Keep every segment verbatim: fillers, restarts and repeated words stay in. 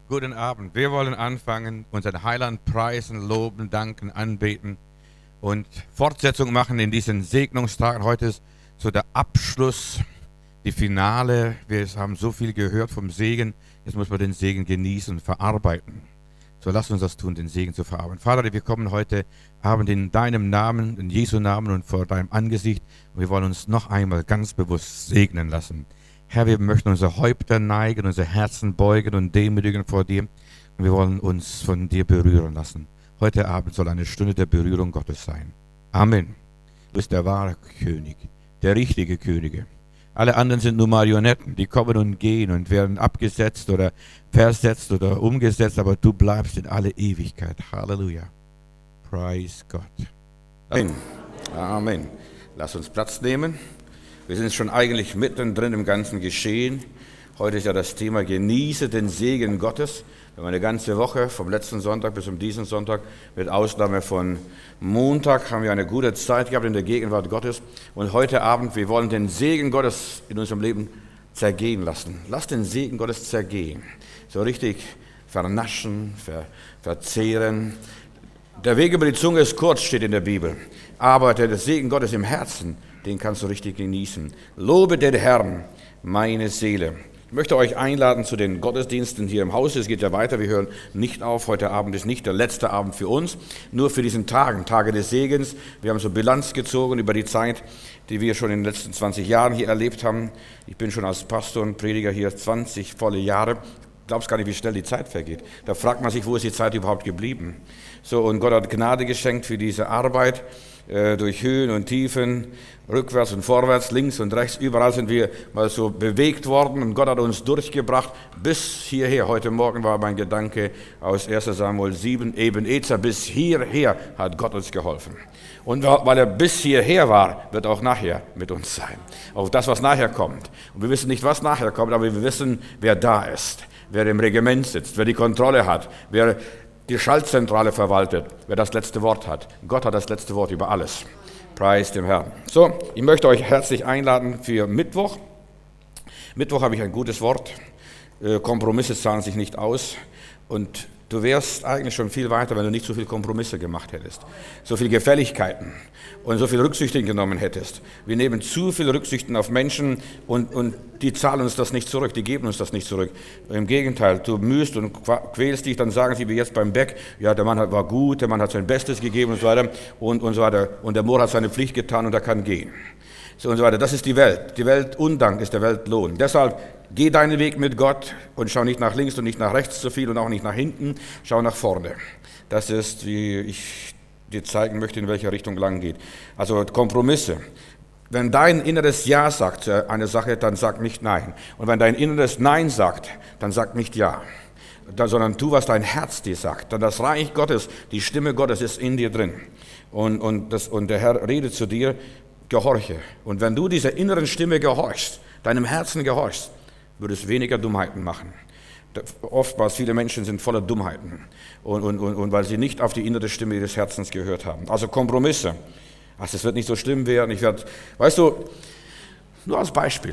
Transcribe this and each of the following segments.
Guten Abend. Wir wollen anfangen, unseren Heiland preisen, loben, danken, anbeten und Fortsetzung machen in diesen Segnungstagen. Heute ist so der Abschluss, die Finale. Wir haben so viel gehört vom Segen. Jetzt muss man den Segen genießen und verarbeiten. So lass uns das tun, den Segen zu verarbeiten. Vater, wir kommen heute Abend in deinem Namen, in Jesu Namen und vor deinem Angesicht. Und wir wollen uns noch einmal ganz bewusst segnen lassen. Herr, wir möchten unsere Häupter neigen, unsere Herzen beugen und demütigen vor dir. Und wir wollen uns von dir berühren lassen. Heute Abend soll eine Stunde der Berührung Gottes sein. Amen. Du bist der wahre König, der richtige Könige. Alle anderen sind nur Marionetten, die kommen und gehen und werden abgesetzt oder versetzt oder umgesetzt, aber du bleibst in alle Ewigkeit. Halleluja. Praise Gott. Amen. Amen. Lass uns Platz nehmen. Wir sind schon eigentlich mittendrin im ganzen Geschehen. Heute ist ja das Thema Genieße den Segen Gottes. Wir haben eine ganze Woche, vom letzten Sonntag bis zum diesen Sonntag, mit Ausnahme von Montag, haben wir eine gute Zeit gehabt in der Gegenwart Gottes. Und heute Abend, wir wollen den Segen Gottes in unserem Leben zergehen lassen. Lass den Segen Gottes zergehen. So richtig vernaschen, ver, verzehren. Der Weg über die Zunge ist kurz, steht in der Bibel. Aber der Segen Gottes im Herzen, den kannst du richtig genießen. Lobe den Herrn, meine Seele. Ich möchte euch einladen zu den Gottesdiensten hier im Haus. Es geht ja weiter, wir hören nicht auf. Heute Abend ist nicht der letzte Abend für uns, nur für diesen Tagen, Tage des Segens. Wir haben so Bilanz gezogen über die Zeit, die wir schon in den letzten zwanzig Jahren hier erlebt haben. Ich bin schon als Pastor und Prediger hier zwanzig volle Jahre. Du glaubst gar nicht, wie schnell die Zeit vergeht. Da fragt man sich, wo ist die Zeit überhaupt geblieben? So, und Gott hat Gnade geschenkt für diese Arbeit. Durch Höhen und Tiefen, rückwärts und vorwärts, links und rechts, überall sind wir mal so bewegt worden und Gott hat uns durchgebracht bis hierher. Heute Morgen war mein Gedanke aus erster Samuel sieben, Ebenezer, bis hierher hat Gott uns geholfen. Und weil er bis hierher war, wird auch nachher mit uns sein. Auch das, was nachher kommt. Und wir wissen nicht, was nachher kommt, aber wir wissen, wer da ist, wer im Regiment sitzt, wer die Kontrolle hat, wer die Schaltzentrale verwaltet, wer das letzte Wort hat. Gott hat das letzte Wort über alles. Preis dem Herrn. So, ich möchte euch herzlich einladen für Mittwoch. Mittwoch habe ich ein gutes Wort. Kompromisse zahlen sich nicht aus. Und du wärst eigentlich schon viel weiter, wenn du nicht so viele Kompromisse gemacht hättest. So viele Gefälligkeiten und so viel Rücksichten genommen hättest. Wir nehmen zu viel Rücksichten auf Menschen und, und die zahlen uns das nicht zurück, die geben uns das nicht zurück. Im Gegenteil, du mühst und quälst dich, dann sagen sie wie jetzt beim Beck, ja, der Mann war gut, der Mann hat sein Bestes gegeben und so weiter und, und so weiter. Und der Mohr hat seine Pflicht getan und er kann gehen. So und so weiter. Das ist die Welt. Die Welt Undank ist der Weltlohn. Deshalb geh deinen Weg mit Gott und schau nicht nach links und nicht nach rechts so viel und auch nicht nach hinten. Schau nach vorne. Das ist, wie ich dir zeigen möchte, in welche Richtung lang geht. Also Kompromisse. Wenn dein inneres Ja sagt zu einer Sache, dann sag nicht Nein. Und wenn dein inneres Nein sagt, dann sag nicht Ja. Sondern tu, was dein Herz dir sagt. Denn das Reich Gottes, die Stimme Gottes ist in dir drin. Und, und, das, und der Herr redet zu dir, gehorche. Und wenn du dieser inneren Stimme gehorchst, deinem Herzen gehorchst, wird es weniger Dummheiten machen. Oftmals viele Menschen sind voller Dummheiten. Und, und, und, und weil sie nicht auf die innere Stimme ihres Herzens gehört haben. Also Kompromisse. Also es wird nicht so schlimm werden. Ich werde, weißt du, nur als Beispiel.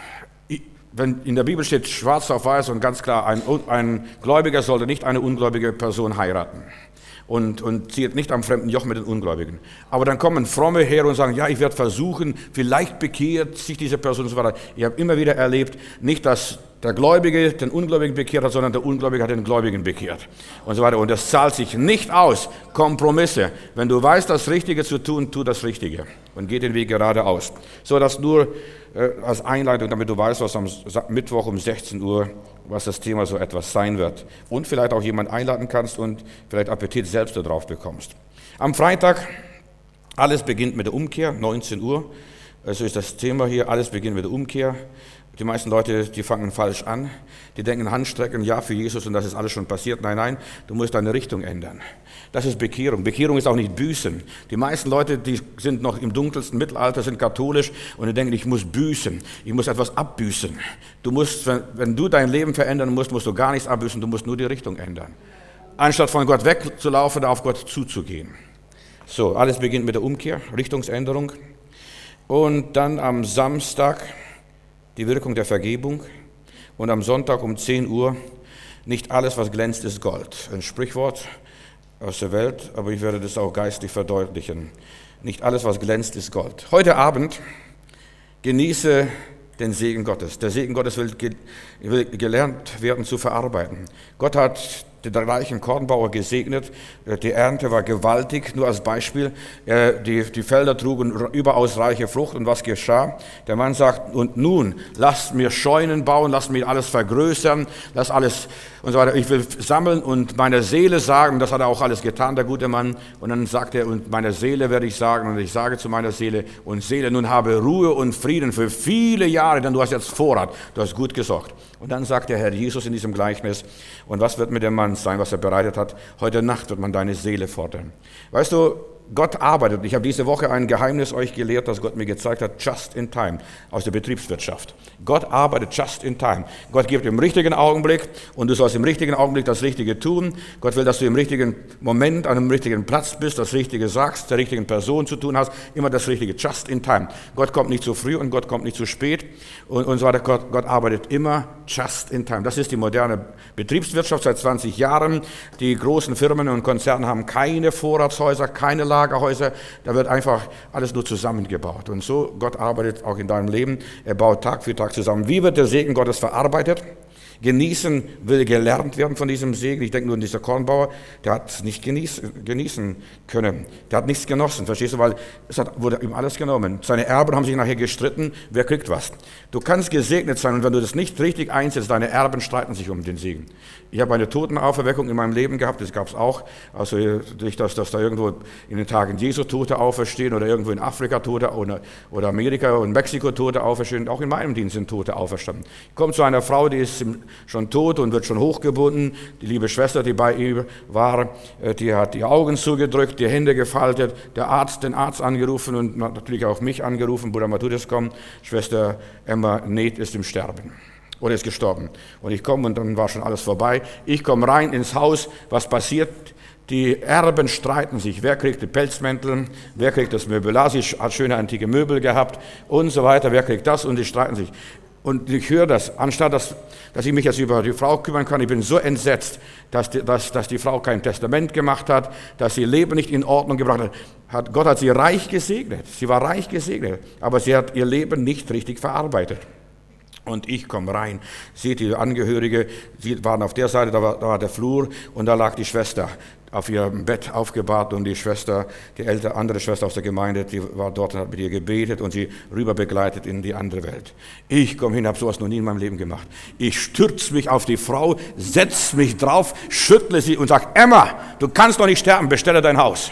Wenn in der Bibel steht schwarz auf weiß und ganz klar, ein, ein Gläubiger sollte nicht eine ungläubige Person heiraten. Und, und zieht nicht am fremden Joch mit den Ungläubigen. Aber dann kommen Fromme her und sagen, ja, ich werde versuchen, vielleicht bekehrt sich diese Person und so weiter. Ich habe immer wieder erlebt, nicht, dass der Gläubige den Ungläubigen bekehrt hat, sondern der Ungläubige hat den Gläubigen bekehrt und so weiter. Und das zahlt sich nicht aus. Kompromisse. Wenn du weißt, das Richtige zu tun, tu das Richtige und geh den Weg geradeaus. So, das nur äh, als Einleitung, damit du weißt, was am Mittwoch um sechzehn Uhr, was das Thema so etwas sein wird. Und vielleicht auch jemand einladen kannst und vielleicht Appetit selbst darauf bekommst. Am Freitag, alles beginnt mit der Umkehr, neunzehn Uhr. Also ist das Thema hier, alles beginnt mit der Umkehr. Die meisten Leute, die fangen falsch an. Die denken Handstrecken, ja, für Jesus und das ist alles schon passiert. Nein, nein, du musst deine Richtung ändern. Das ist Bekehrung. Bekehrung ist auch nicht büßen. Die meisten Leute, die sind noch im dunkelsten Mittelalter, sind katholisch und die denken, ich muss büßen, ich muss etwas abbüßen. Du musst, wenn, wenn du dein Leben verändern musst, musst du gar nichts abbüßen, du musst nur die Richtung ändern. Anstatt von Gott wegzulaufen, auf Gott zuzugehen. So, alles beginnt mit der Umkehr, Richtungsänderung. Und dann am Samstag die Wirkung der Vergebung. Und am Sonntag um zehn Uhr Nicht alles, was glänzt, ist Gold. Ein Sprichwort aus der Welt, aber ich werde das auch geistlich verdeutlichen. Nicht alles, was glänzt, ist Gold. Heute Abend genieße den Segen Gottes. Der Segen Gottes will, ge will gelernt werden zu verarbeiten. Gott hat den reichen Kornbauer gesegnet. Die Ernte war gewaltig. Nur als Beispiel, die, die Felder trugen überaus reiche Frucht. Und was geschah? Der Mann sagt, und nun, lasst mir Scheunen bauen, lasst mir alles vergrößern, lasst alles und so weiter. Ich will sammeln und meiner Seele sagen, das hat er auch alles getan, der gute Mann. Und dann sagt er, und meiner Seele werde ich sagen, und ich sage zu meiner Seele, und Seele, nun habe Ruhe und Frieden für viele Jahre, denn du hast jetzt Vorrat, du hast gut gesorgt. Und dann sagt der Herr Jesus in diesem Gleichnis, und was wird mit dem Mann sein, was er bereitet hat? Heute Nacht wird man deine Seele fordern. Weißt du, Gott arbeitet. Ich habe diese Woche ein Geheimnis euch gelehrt, das Gott mir gezeigt hat, just in time, aus der Betriebswirtschaft. Gott arbeitet just in time. Gott gibt im richtigen Augenblick und du sollst im richtigen Augenblick das Richtige tun. Gott will, dass du im richtigen Moment an einem richtigen Platz bist, das Richtige sagst, der richtigen Person zu tun hast, immer das Richtige, just in time. Gott kommt nicht zu früh und Gott kommt nicht zu spät und, und so weiter. Gott, Gott arbeitet immer just in time. Das ist die moderne Betriebswirtschaft seit zwanzig Jahren. Die großen Firmen und Konzerne haben keine Vorratshäuser, keine Lagerhäuser, da wird einfach alles nur zusammengebaut. Und so, Gott arbeitet auch in deinem Leben, er baut Tag für Tag zusammen. Wie wird der Segen Gottes verarbeitet? Genießen will gelernt werden von diesem Segen. Ich denke nur an dieser Kornbauer, der hat es nicht genießen, genießen können. Der hat nichts genossen, verstehst du, weil es hat, wurde ihm alles genommen. Seine Erben haben sich nachher gestritten, wer kriegt was. Du kannst gesegnet sein und wenn du das nicht richtig einsetzt, deine Erben streiten sich um den Segen. Ich habe eine Totenauferweckung in meinem Leben gehabt, das gab es auch. Also nicht, dass, dass da irgendwo in den Tagen Jesu Tote auferstehen oder irgendwo in Afrika Tote oder, oder Amerika und Mexiko Tote auferstehen. Auch in meinem Dienst sind Tote auferstanden. Ich komme zu einer Frau, die ist im schon tot und wird schon hochgebunden. Die liebe Schwester, die bei ihr war, die hat die Augen zugedrückt, die Hände gefaltet, der Arzt, den Arzt angerufen und natürlich auch mich angerufen, Bruder Matthäus, komm, Schwester Emma Neth ist im Sterben oder ist gestorben. Und ich komme und dann war schon alles vorbei. Ich komme rein ins Haus, was passiert? Die Erben streiten sich, wer kriegt die Pelzmäntel, wer kriegt das Möbelar, sie hat schöne antike Möbel gehabt und so weiter, wer kriegt das und die streiten sich. Und ich höre das, anstatt dass, dass ich mich jetzt über die Frau kümmern kann, ich bin so entsetzt, dass die, dass, dass die Frau kein Testament gemacht hat, dass sie ihr Leben nicht in Ordnung gebracht hat. hat. Gott hat sie reich gesegnet, sie war reich gesegnet, aber sie hat ihr Leben nicht richtig verarbeitet. Und ich komme rein, seht die Angehörige, sie waren auf der Seite, da war, da war der Flur und da lag die Schwester auf ihrem Bett aufgebahrt und die Schwester, die ältere andere Schwester aus der Gemeinde, die war dort und hat mit ihr gebetet und sie rüber begleitet in die andere Welt. Ich komme hin, habe sowas noch nie in meinem Leben gemacht. Ich stürze mich auf die Frau, setze mich drauf, schüttle sie und sage, Emma, du kannst doch nicht sterben, bestelle dein Haus.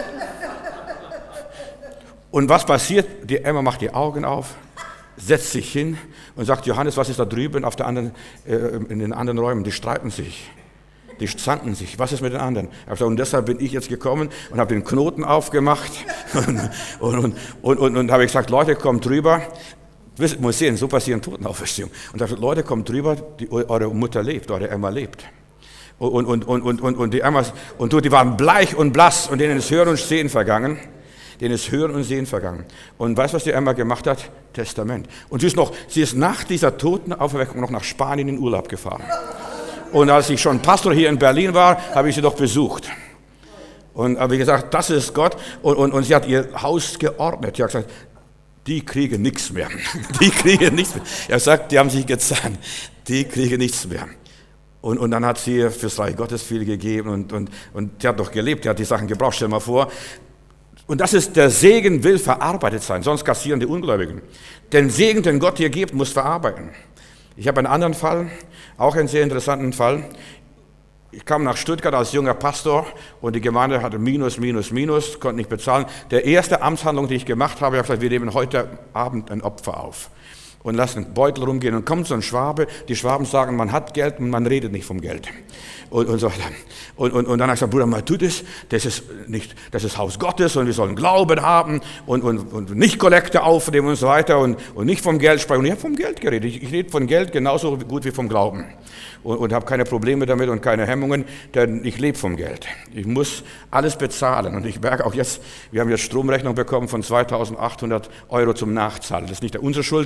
Und was passiert? Die Emma macht die Augen auf, setzt sich hin und sagt, Johannes, was ist da drüben auf der anderen, äh, in den anderen Räumen? Die streiten sich. Die zanken sich. Was ist mit den anderen? Und deshalb bin ich jetzt gekommen und habe den Knoten aufgemacht und, und, und, und, und, und habe gesagt, Leute, kommt drüber. Ich muss sehen, so passieren Totenauferstehungen. Und habe gesagt, Leute, kommt drüber, die, eure Mutter lebt, eure Emma lebt. Und, und, und, und, und, und die Emma, und du, die waren bleich und blass und denen ist Hören und Sehen vergangen. Denen ist Hören und Sehen vergangen. Und weißt du, was die Emma gemacht hat? Testament. Und sie ist, noch, sie ist nach dieser Totenauferweckung noch nach Spanien in Urlaub gefahren. Und als ich schon Pastor hier in Berlin war, habe ich sie doch besucht. Und habe gesagt, das ist Gott. Und, und, und sie hat ihr Haus geordnet. Sie hat gesagt, die kriegen nichts mehr. Die kriegen nichts mehr. Er sagt, die haben sich gezahnt. Die kriegen nichts mehr. Und, und dann hat sie fürs Reich Gottes viel gegeben. Und, und, und die hat doch gelebt, die hat die Sachen gebraucht. Stell dir mal vor. Und das ist, der Segen will verarbeitet sein, sonst kassieren die Ungläubigen. Den Segen, den Gott dir gibt, muss verarbeiten. Ich habe einen anderen Fall, auch einen sehr interessanten Fall. Ich kam nach Stuttgart als junger Pastor und die Gemeinde hatte Minus, Minus, Minus, konnte nicht bezahlen. Der erste Amtshandlung, die ich gemacht habe, ich habe gesagt, wir nehmen heute Abend ein Opfer auf und lassen Beutel rumgehen. Und kommt so ein Schwabe, die Schwaben sagen, man hat Geld und man redet nicht vom Geld. Und, und so weiter. Und, und, und dann habe ich gesagt, Bruder Matthäus, das ist nicht, das ist Haus Gottes und wir sollen Glauben haben und, und, und nicht Kollekte aufnehmen und so weiter und, und nicht vom Geld sprechen. Und ich habe vom Geld geredet. Ich, ich rede von Geld genauso gut wie vom Glauben. Und, und habe keine Probleme damit und keine Hemmungen, denn ich lebe vom Geld. Ich muss alles bezahlen. Und ich merke auch jetzt, wir haben jetzt Stromrechnung bekommen von zweitausendachthundert Euro zum Nachzahlen. Das ist nicht unsere Schuld gewesen,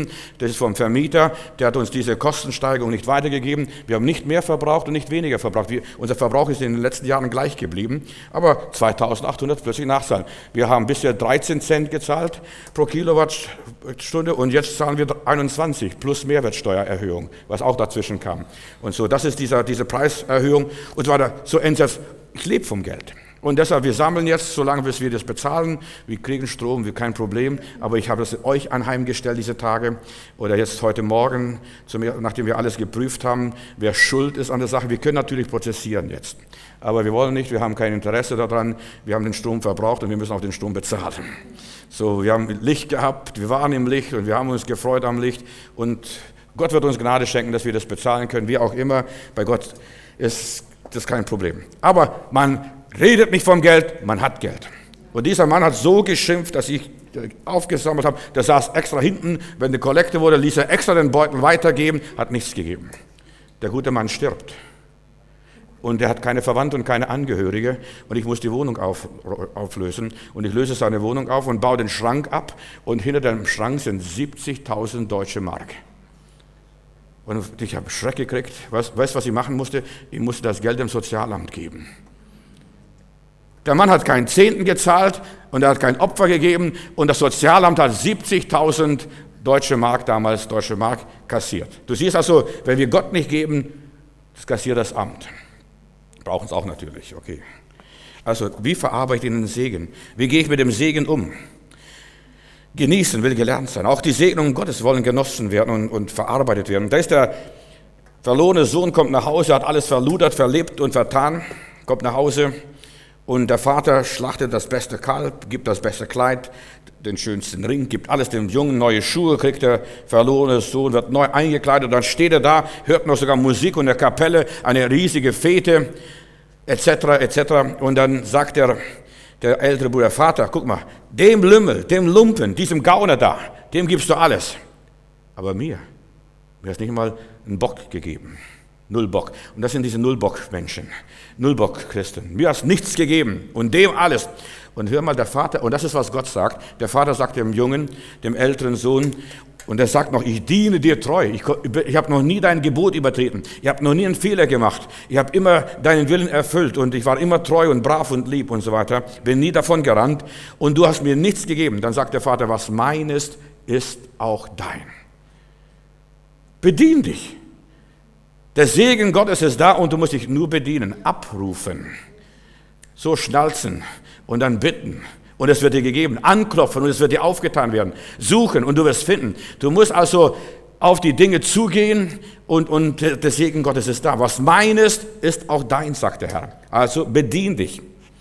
gegeben, das ist vom Vermieter, der hat uns diese Kostensteigerung nicht weitergegeben. Wir haben nicht mehr verbraucht und nicht weniger verbraucht. Wir, unser Verbrauch ist in den letzten Jahren gleich geblieben, aber zweitausendachthundert plötzlich nachzahlen. Wir haben bisher dreizehn Cent gezahlt pro Kilowattstunde und jetzt zahlen wir einundzwanzig plus Mehrwertsteuererhöhung, was auch dazwischen kam. Und so, das ist dieser, diese Preiserhöhung und so weiter. So endlich, ich lebe vom Geld. Und deshalb, wir sammeln jetzt, solange bis wir das bezahlen. Wir kriegen Strom, wir kein Problem. Aber ich habe das euch anheimgestellt, diese Tage. Oder jetzt heute Morgen, nachdem wir alles geprüft haben, wer schuld ist an der Sache. Wir können natürlich prozessieren jetzt. Aber wir wollen nicht, wir haben kein Interesse daran. Wir haben den Strom verbraucht und wir müssen auch den Strom bezahlen. So, wir haben Licht gehabt, wir waren im Licht und wir haben uns gefreut am Licht. Und Gott wird uns Gnade schenken, dass wir das bezahlen können, wie auch immer. Bei Gott ist das kein Problem. Aber man redet nicht vom Geld, man hat Geld. Und dieser Mann hat so geschimpft, dass ich aufgesammelt habe, der saß extra hinten, wenn eine Kollekte wurde, ließ er extra den Beutel weitergeben, hat nichts gegeben. Der gute Mann stirbt. Und er hat keine Verwandte und keine Angehörige und ich muss die Wohnung auf, auflösen. Und ich löse seine Wohnung auf und baue den Schrank ab und hinter dem Schrank sind siebzigtausend deutsche Mark. Und ich habe Schreck gekriegt. Weißt du, was ich machen musste? Ich musste das Geld dem Sozialamt geben. Der Mann hat keinen Zehnten gezahlt und er hat kein Opfer gegeben und das Sozialamt hat siebzigtausend deutsche Mark, damals deutsche Mark, kassiert. Du siehst also, wenn wir Gott nicht geben, das kassiert das Amt. Brauchen es auch natürlich, okay. Also, wie verarbeite ich den Segen? Wie gehe ich mit dem Segen um? Genießen will gelernt sein. Auch die Segnungen Gottes wollen genossen werden und, und verarbeitet werden. Da ist der verlorene Sohn, kommt nach Hause, hat alles verludert, verlebt und vertan, kommt nach Hause. Und der Vater schlachtet das beste Kalb, gibt das beste Kleid, den schönsten Ring, gibt alles dem Jungen, neue Schuhe kriegt der verlorene Sohn, wird neu eingekleidet. Dann steht er da, hört noch sogar Musik und der Kapelle, eine riesige Fete, et cetera et cetera. Und dann sagt der, der ältere Bruder, Vater, guck mal, dem Lümmel, dem Lumpen, diesem Gauner da, dem gibst du alles. Aber mir, mir hast nicht mal einen Bock gegeben. Null Bock. Und das sind diese Nullbock-Menschen. Nullbock-Christen. Mir hast nichts gegeben und dem alles. Und hör mal, der Vater, und das ist, was Gott sagt, der Vater sagt dem Jungen, dem älteren Sohn, und er sagt noch, ich diene dir treu. Ich, ich habe noch nie dein Gebot übertreten. Ich habe noch nie einen Fehler gemacht. Ich habe immer deinen Willen erfüllt und ich war immer treu und brav und lieb und so weiter. Bin nie davon gerannt und du hast mir nichts gegeben. Dann sagt der Vater, was mein ist, ist auch dein. Bedien dich. Der Segen Gottes ist da und du musst dich nur bedienen, abrufen, so schnalzen und dann bitten und es wird dir gegeben, anklopfen und es wird dir aufgetan werden, suchen und du wirst finden. Du musst also auf die Dinge zugehen und, und der Segen Gottes ist da. Was mein ist, ist auch dein, sagt der Herr. Also bedien dich.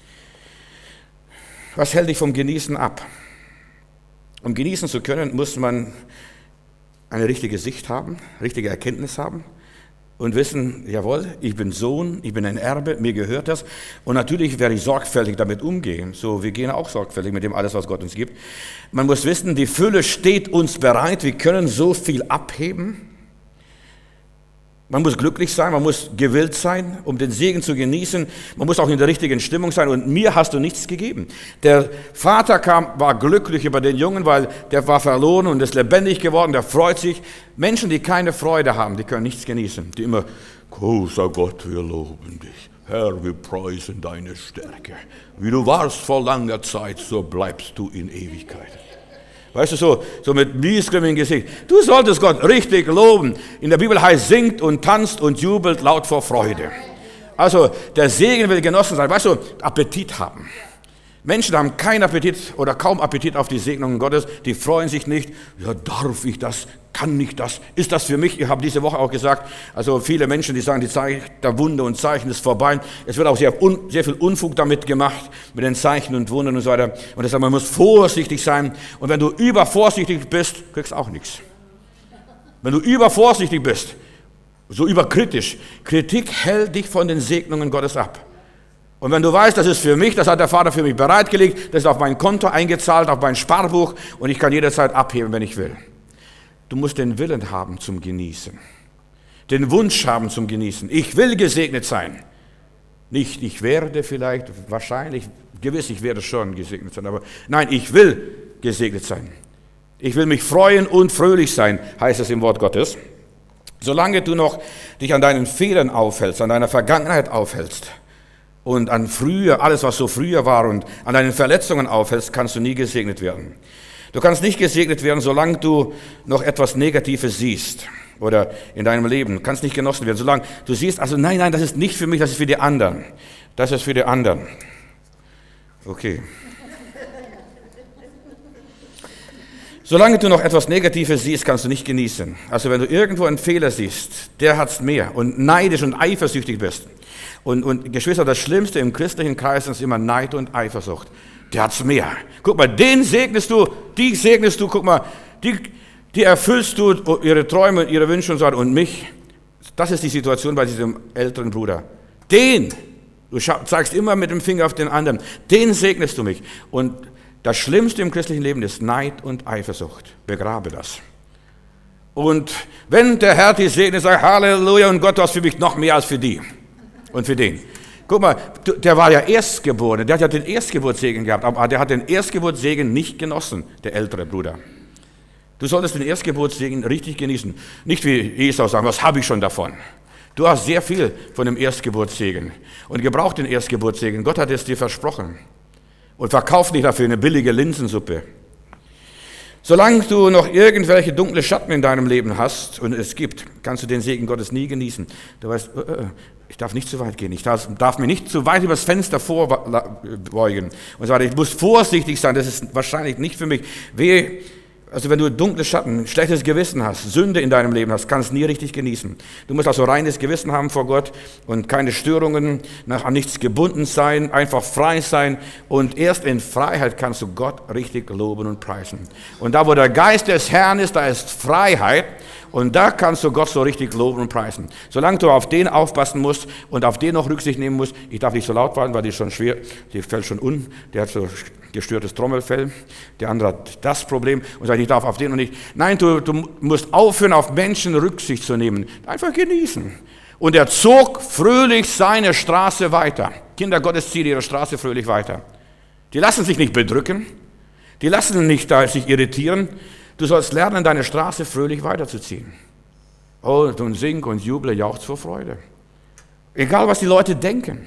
Was hält dich vom Genießen ab? Um genießen zu können, muss man eine richtige Sicht haben, richtige Erkenntnis haben. Und wissen, jawohl, ich bin Sohn, ich bin ein Erbe, mir gehört das. Und natürlich werde ich sorgfältig damit umgehen. So, wir gehen auch sorgfältig mit dem alles, was Gott uns gibt. Man muss wissen, die Fülle steht uns bereit. Wir können so viel abheben. Man muss glücklich sein, man muss gewillt sein, um den Segen zu genießen. Man muss auch in der richtigen Stimmung sein. Und mir hast du nichts gegeben. Der Vater kam, war glücklich über den Jungen, weil der war verloren und ist lebendig geworden. Der freut sich. Menschen, die keine Freude haben, die können nichts genießen. Die immer, großer Gott, wir loben dich. Herr, wir preisen deine Stärke. Wie du warst vor langer Zeit, so bleibst du in Ewigkeit. Weißt du, so, so mit Miesgrimm im Gesicht. Du solltest Gott richtig loben. In der Bibel heißt, singt und tanzt und jubelt laut vor Freude. Also, der Segen will genossen sein. Weißt du, Appetit haben. Menschen haben keinen Appetit oder kaum Appetit auf die Segnungen Gottes. Die freuen sich nicht. Ja, darf ich das? Kann ich das? Ist das für mich? Ich habe diese Woche auch gesagt, also viele Menschen, die sagen, die Zeichen der Wunder und Zeichen ist vorbei. Es wird auch sehr, un, sehr viel Unfug damit gemacht, mit den Zeichen und Wundern und so weiter. Und deshalb, man muss vorsichtig sein. Und wenn du übervorsichtig bist, kriegst du auch nichts. Wenn du übervorsichtig bist, so überkritisch, Kritik hält dich von den Segnungen Gottes ab. Und wenn du weißt, das ist für mich, das hat der Vater für mich bereitgelegt, das ist auf mein Konto eingezahlt, auf mein Sparbuch und ich kann jederzeit abheben, wenn ich will. Du musst den Willen haben zum Genießen, den Wunsch haben zum Genießen. Ich will gesegnet sein. Nicht, ich werde vielleicht, wahrscheinlich, gewiss, ich werde schon gesegnet sein, aber nein, ich will gesegnet sein. Ich will mich freuen und fröhlich sein, heißt es im Wort Gottes. Solange du noch dich an deinen Fehlern aufhältst, an deiner Vergangenheit aufhältst und an früher, alles was so früher war und an deinen Verletzungen aufhältst, kannst du nie gesegnet werden. Du kannst nicht gesegnet werden, solange du noch etwas Negatives siehst oder in deinem Leben. Du kannst nicht genossen werden, solange du siehst, also nein, nein, das ist nicht für mich, das ist für die anderen. Das ist für die anderen. Okay. Solange du noch etwas Negatives siehst, kannst du nicht genießen. Also wenn du irgendwo einen Fehler siehst, der hat's mehr und neidisch und eifersüchtig bist. Und, und Geschwister, das Schlimmste im christlichen Kreis ist immer Neid und Eifersucht. Der hat's mehr. Guck mal, den segnest du, die segnest du, guck mal, die, die erfüllst du ihre Träume, ihre Wünsche und so weiter. Und mich, das ist die Situation bei diesem älteren Bruder. Den, du zeigst immer mit dem Finger auf den anderen, den segnest du mich. Und das Schlimmste im christlichen Leben ist Neid und Eifersucht. Begrabe das. Und wenn der Herr dich segnet, sag Halleluja und Gott, du hast für mich noch mehr als für die und für den. Guck mal, der war ja Erstgeboren, der hat ja den Erstgeburtssegen gehabt, aber der hat den Erstgeburtssegen nicht genossen, der ältere Bruder. Du solltest den Erstgeburtssegen richtig genießen. Nicht wie Esau sagen, was habe ich schon davon? Du hast sehr viel von dem Erstgeburtssegen und gebraucht den Erstgeburtssegen. Gott hat es dir versprochen. Und verkauf nicht dafür eine billige Linsensuppe. Solange du noch irgendwelche dunkle Schatten in deinem Leben hast, und es gibt, kannst du den Segen Gottes nie genießen. Du weißt, ich darf nicht zu weit gehen, ich darf, darf mir nicht zu weit übers Fenster vorbeugen. Und so weiter. Ich muss vorsichtig sein, das ist wahrscheinlich nicht für mich. Wehe, also wenn du dunkle Schatten, schlechtes Gewissen hast, Sünde in deinem Leben hast, kannst du nie richtig genießen. Du musst also reines Gewissen haben vor Gott und keine Störungen, nach an nichts gebunden sein, einfach frei sein. Und erst in Freiheit kannst du Gott richtig loben und preisen. Und da, wo der Geist des Herrn ist, da ist Freiheit. Und da kannst du Gott so richtig loben und preisen. Solange du auf den aufpassen musst und auf den noch Rücksicht nehmen musst, ich darf nicht so laut werden, weil die ist schon schwer, die fällt schon un, der hat so gestörtes Trommelfell, der andere hat das Problem und sagt, ich darf auf den und nicht. Nein, du, du musst aufhören, auf Menschen Rücksicht zu nehmen. Einfach genießen. Und er zog fröhlich seine Straße weiter. Kinder Gottes ziehen ihre Straße fröhlich weiter. Die lassen sich nicht bedrücken, die lassen nicht da sich irritieren. Du sollst lernen, deine Straße fröhlich weiterzuziehen. Oh, und sing und juble, jauchz vor Freude. Egal, was die Leute denken.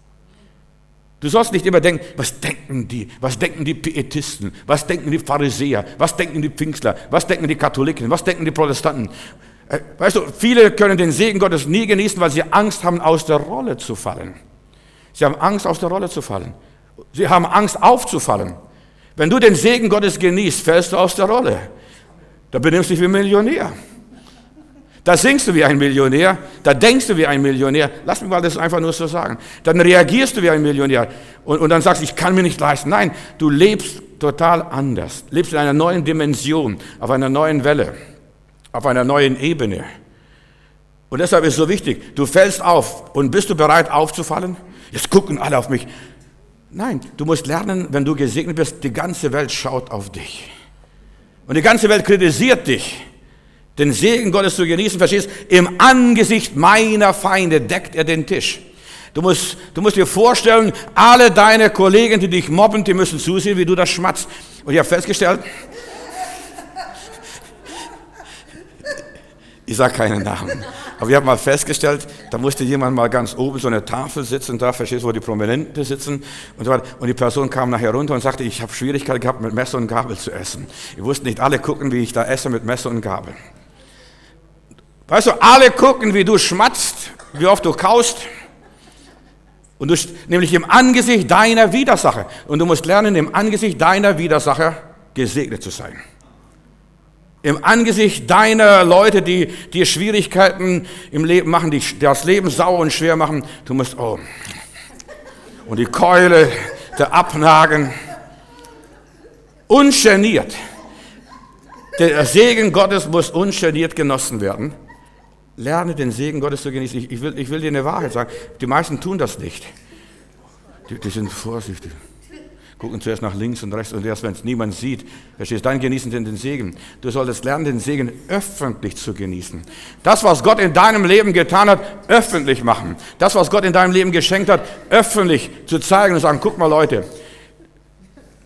Du sollst nicht immer denken, was denken die? Was denken die Pietisten? Was denken die Pharisäer? Was denken die Pfingstler? Was denken die Katholiken? Was denken die Protestanten? Weißt du, viele können den Segen Gottes nie genießen, weil sie Angst haben, aus der Rolle zu fallen. Sie haben Angst, aus der Rolle zu fallen. Sie haben Angst, aufzufallen. Wenn du den Segen Gottes genießt, fällst du aus der Rolle. Da benimmst du dich wie ein Millionär. Da singst du wie ein Millionär, da denkst du wie ein Millionär. Lass mich mal das einfach nur so sagen. Dann reagierst du wie ein Millionär und, und dann sagst du, ich kann mir nicht leisten. Nein, du lebst total anders. Lebst in einer neuen Dimension, auf einer neuen Welle, auf einer neuen Ebene. Und deshalb ist es so wichtig, du fällst auf und bist du bereit aufzufallen? Jetzt gucken alle auf mich. Nein, du musst lernen, wenn du gesegnet bist, die ganze Welt schaut auf dich. Und die ganze Welt kritisiert dich. Den Segen Gottes zu genießen, verstehst? Im Angesicht meiner Feinde deckt er den Tisch. Du musst, du musst dir vorstellen, alle deine Kollegen, die dich mobben, die müssen zusehen, wie du das schmatzt. Und ich habe festgestellt, ich sage keinen Namen, aber ich habe mal festgestellt, da musste jemand mal ganz oben so eine Tafel sitzen, da verstehst du, wo die Prominenten sitzen und so weiter. Und die Person kam nachher runter und sagte, ich habe Schwierigkeiten gehabt, mit Messer und Gabel zu essen. Ich wusste nicht, alle gucken, wie ich da esse mit Messer und Gabel. Weißt du, alle gucken, wie du schmatzt, wie oft du kaust. Und du, nämlich im Angesicht deiner Widersacher. Und du musst lernen, im Angesicht deiner Widersacher gesegnet zu sein. Im Angesicht deiner Leute, die dir Schwierigkeiten im Leben machen, die das Leben sauer und schwer machen, du musst, oh, und die Keule, der Abnagen, ungeniert. Der Segen Gottes muss ungeniert genossen werden. Lerne den Segen Gottes zu genießen. Ich, ich, will, ich will dir eine Wahrheit sagen, die meisten tun das nicht. Die, die sind vorsichtig. Gucken zuerst nach links und rechts und erst, wenn es niemand sieht, verstehst, dann genießen sie den Segen. Du solltest lernen, den Segen öffentlich zu genießen. Das, was Gott in deinem Leben getan hat, öffentlich machen. Das, was Gott in deinem Leben geschenkt hat, öffentlich zu zeigen und sagen, guck mal Leute,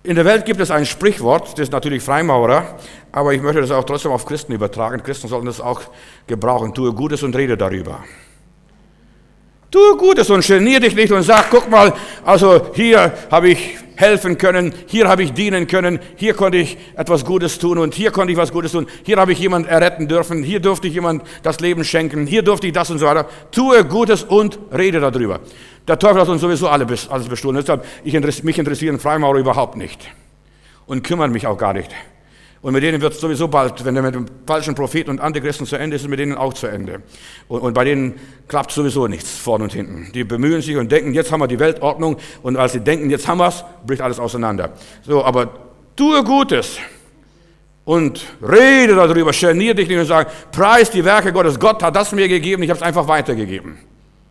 In der Welt gibt es ein Sprichwort, das ist natürlich Freimaurer, aber ich möchte das auch trotzdem auf Christen übertragen. Christen sollten das auch gebrauchen. Tue Gutes und rede darüber. Tue Gutes und genier dich nicht und sag, guck mal, also hier habe ich helfen können, hier habe ich dienen können, hier konnte ich etwas Gutes tun und hier konnte ich was Gutes tun, hier habe ich jemanden erretten dürfen, hier durfte ich jemand das Leben schenken, hier durfte ich das und so weiter. Tue Gutes und rede darüber. Der Teufel hat uns sowieso alle, alles bestohlen, deshalb ich, mich interessieren Freimaurer überhaupt nicht und kümmern mich auch gar nicht. Und mit denen wird es sowieso bald, wenn der mit dem falschen Propheten und Antichristen zu Ende ist, ist mit denen auch zu Ende. Und, und bei denen klappt sowieso nichts, vorne und hinten. Die bemühen sich und denken, jetzt haben wir die Weltordnung. Und als sie denken, jetzt haben wir es, bricht alles auseinander. So, aber tue Gutes und rede darüber, genier dich nicht und sag, preis die Werke Gottes. Gott hat das mir gegeben, ich habe es einfach weitergegeben.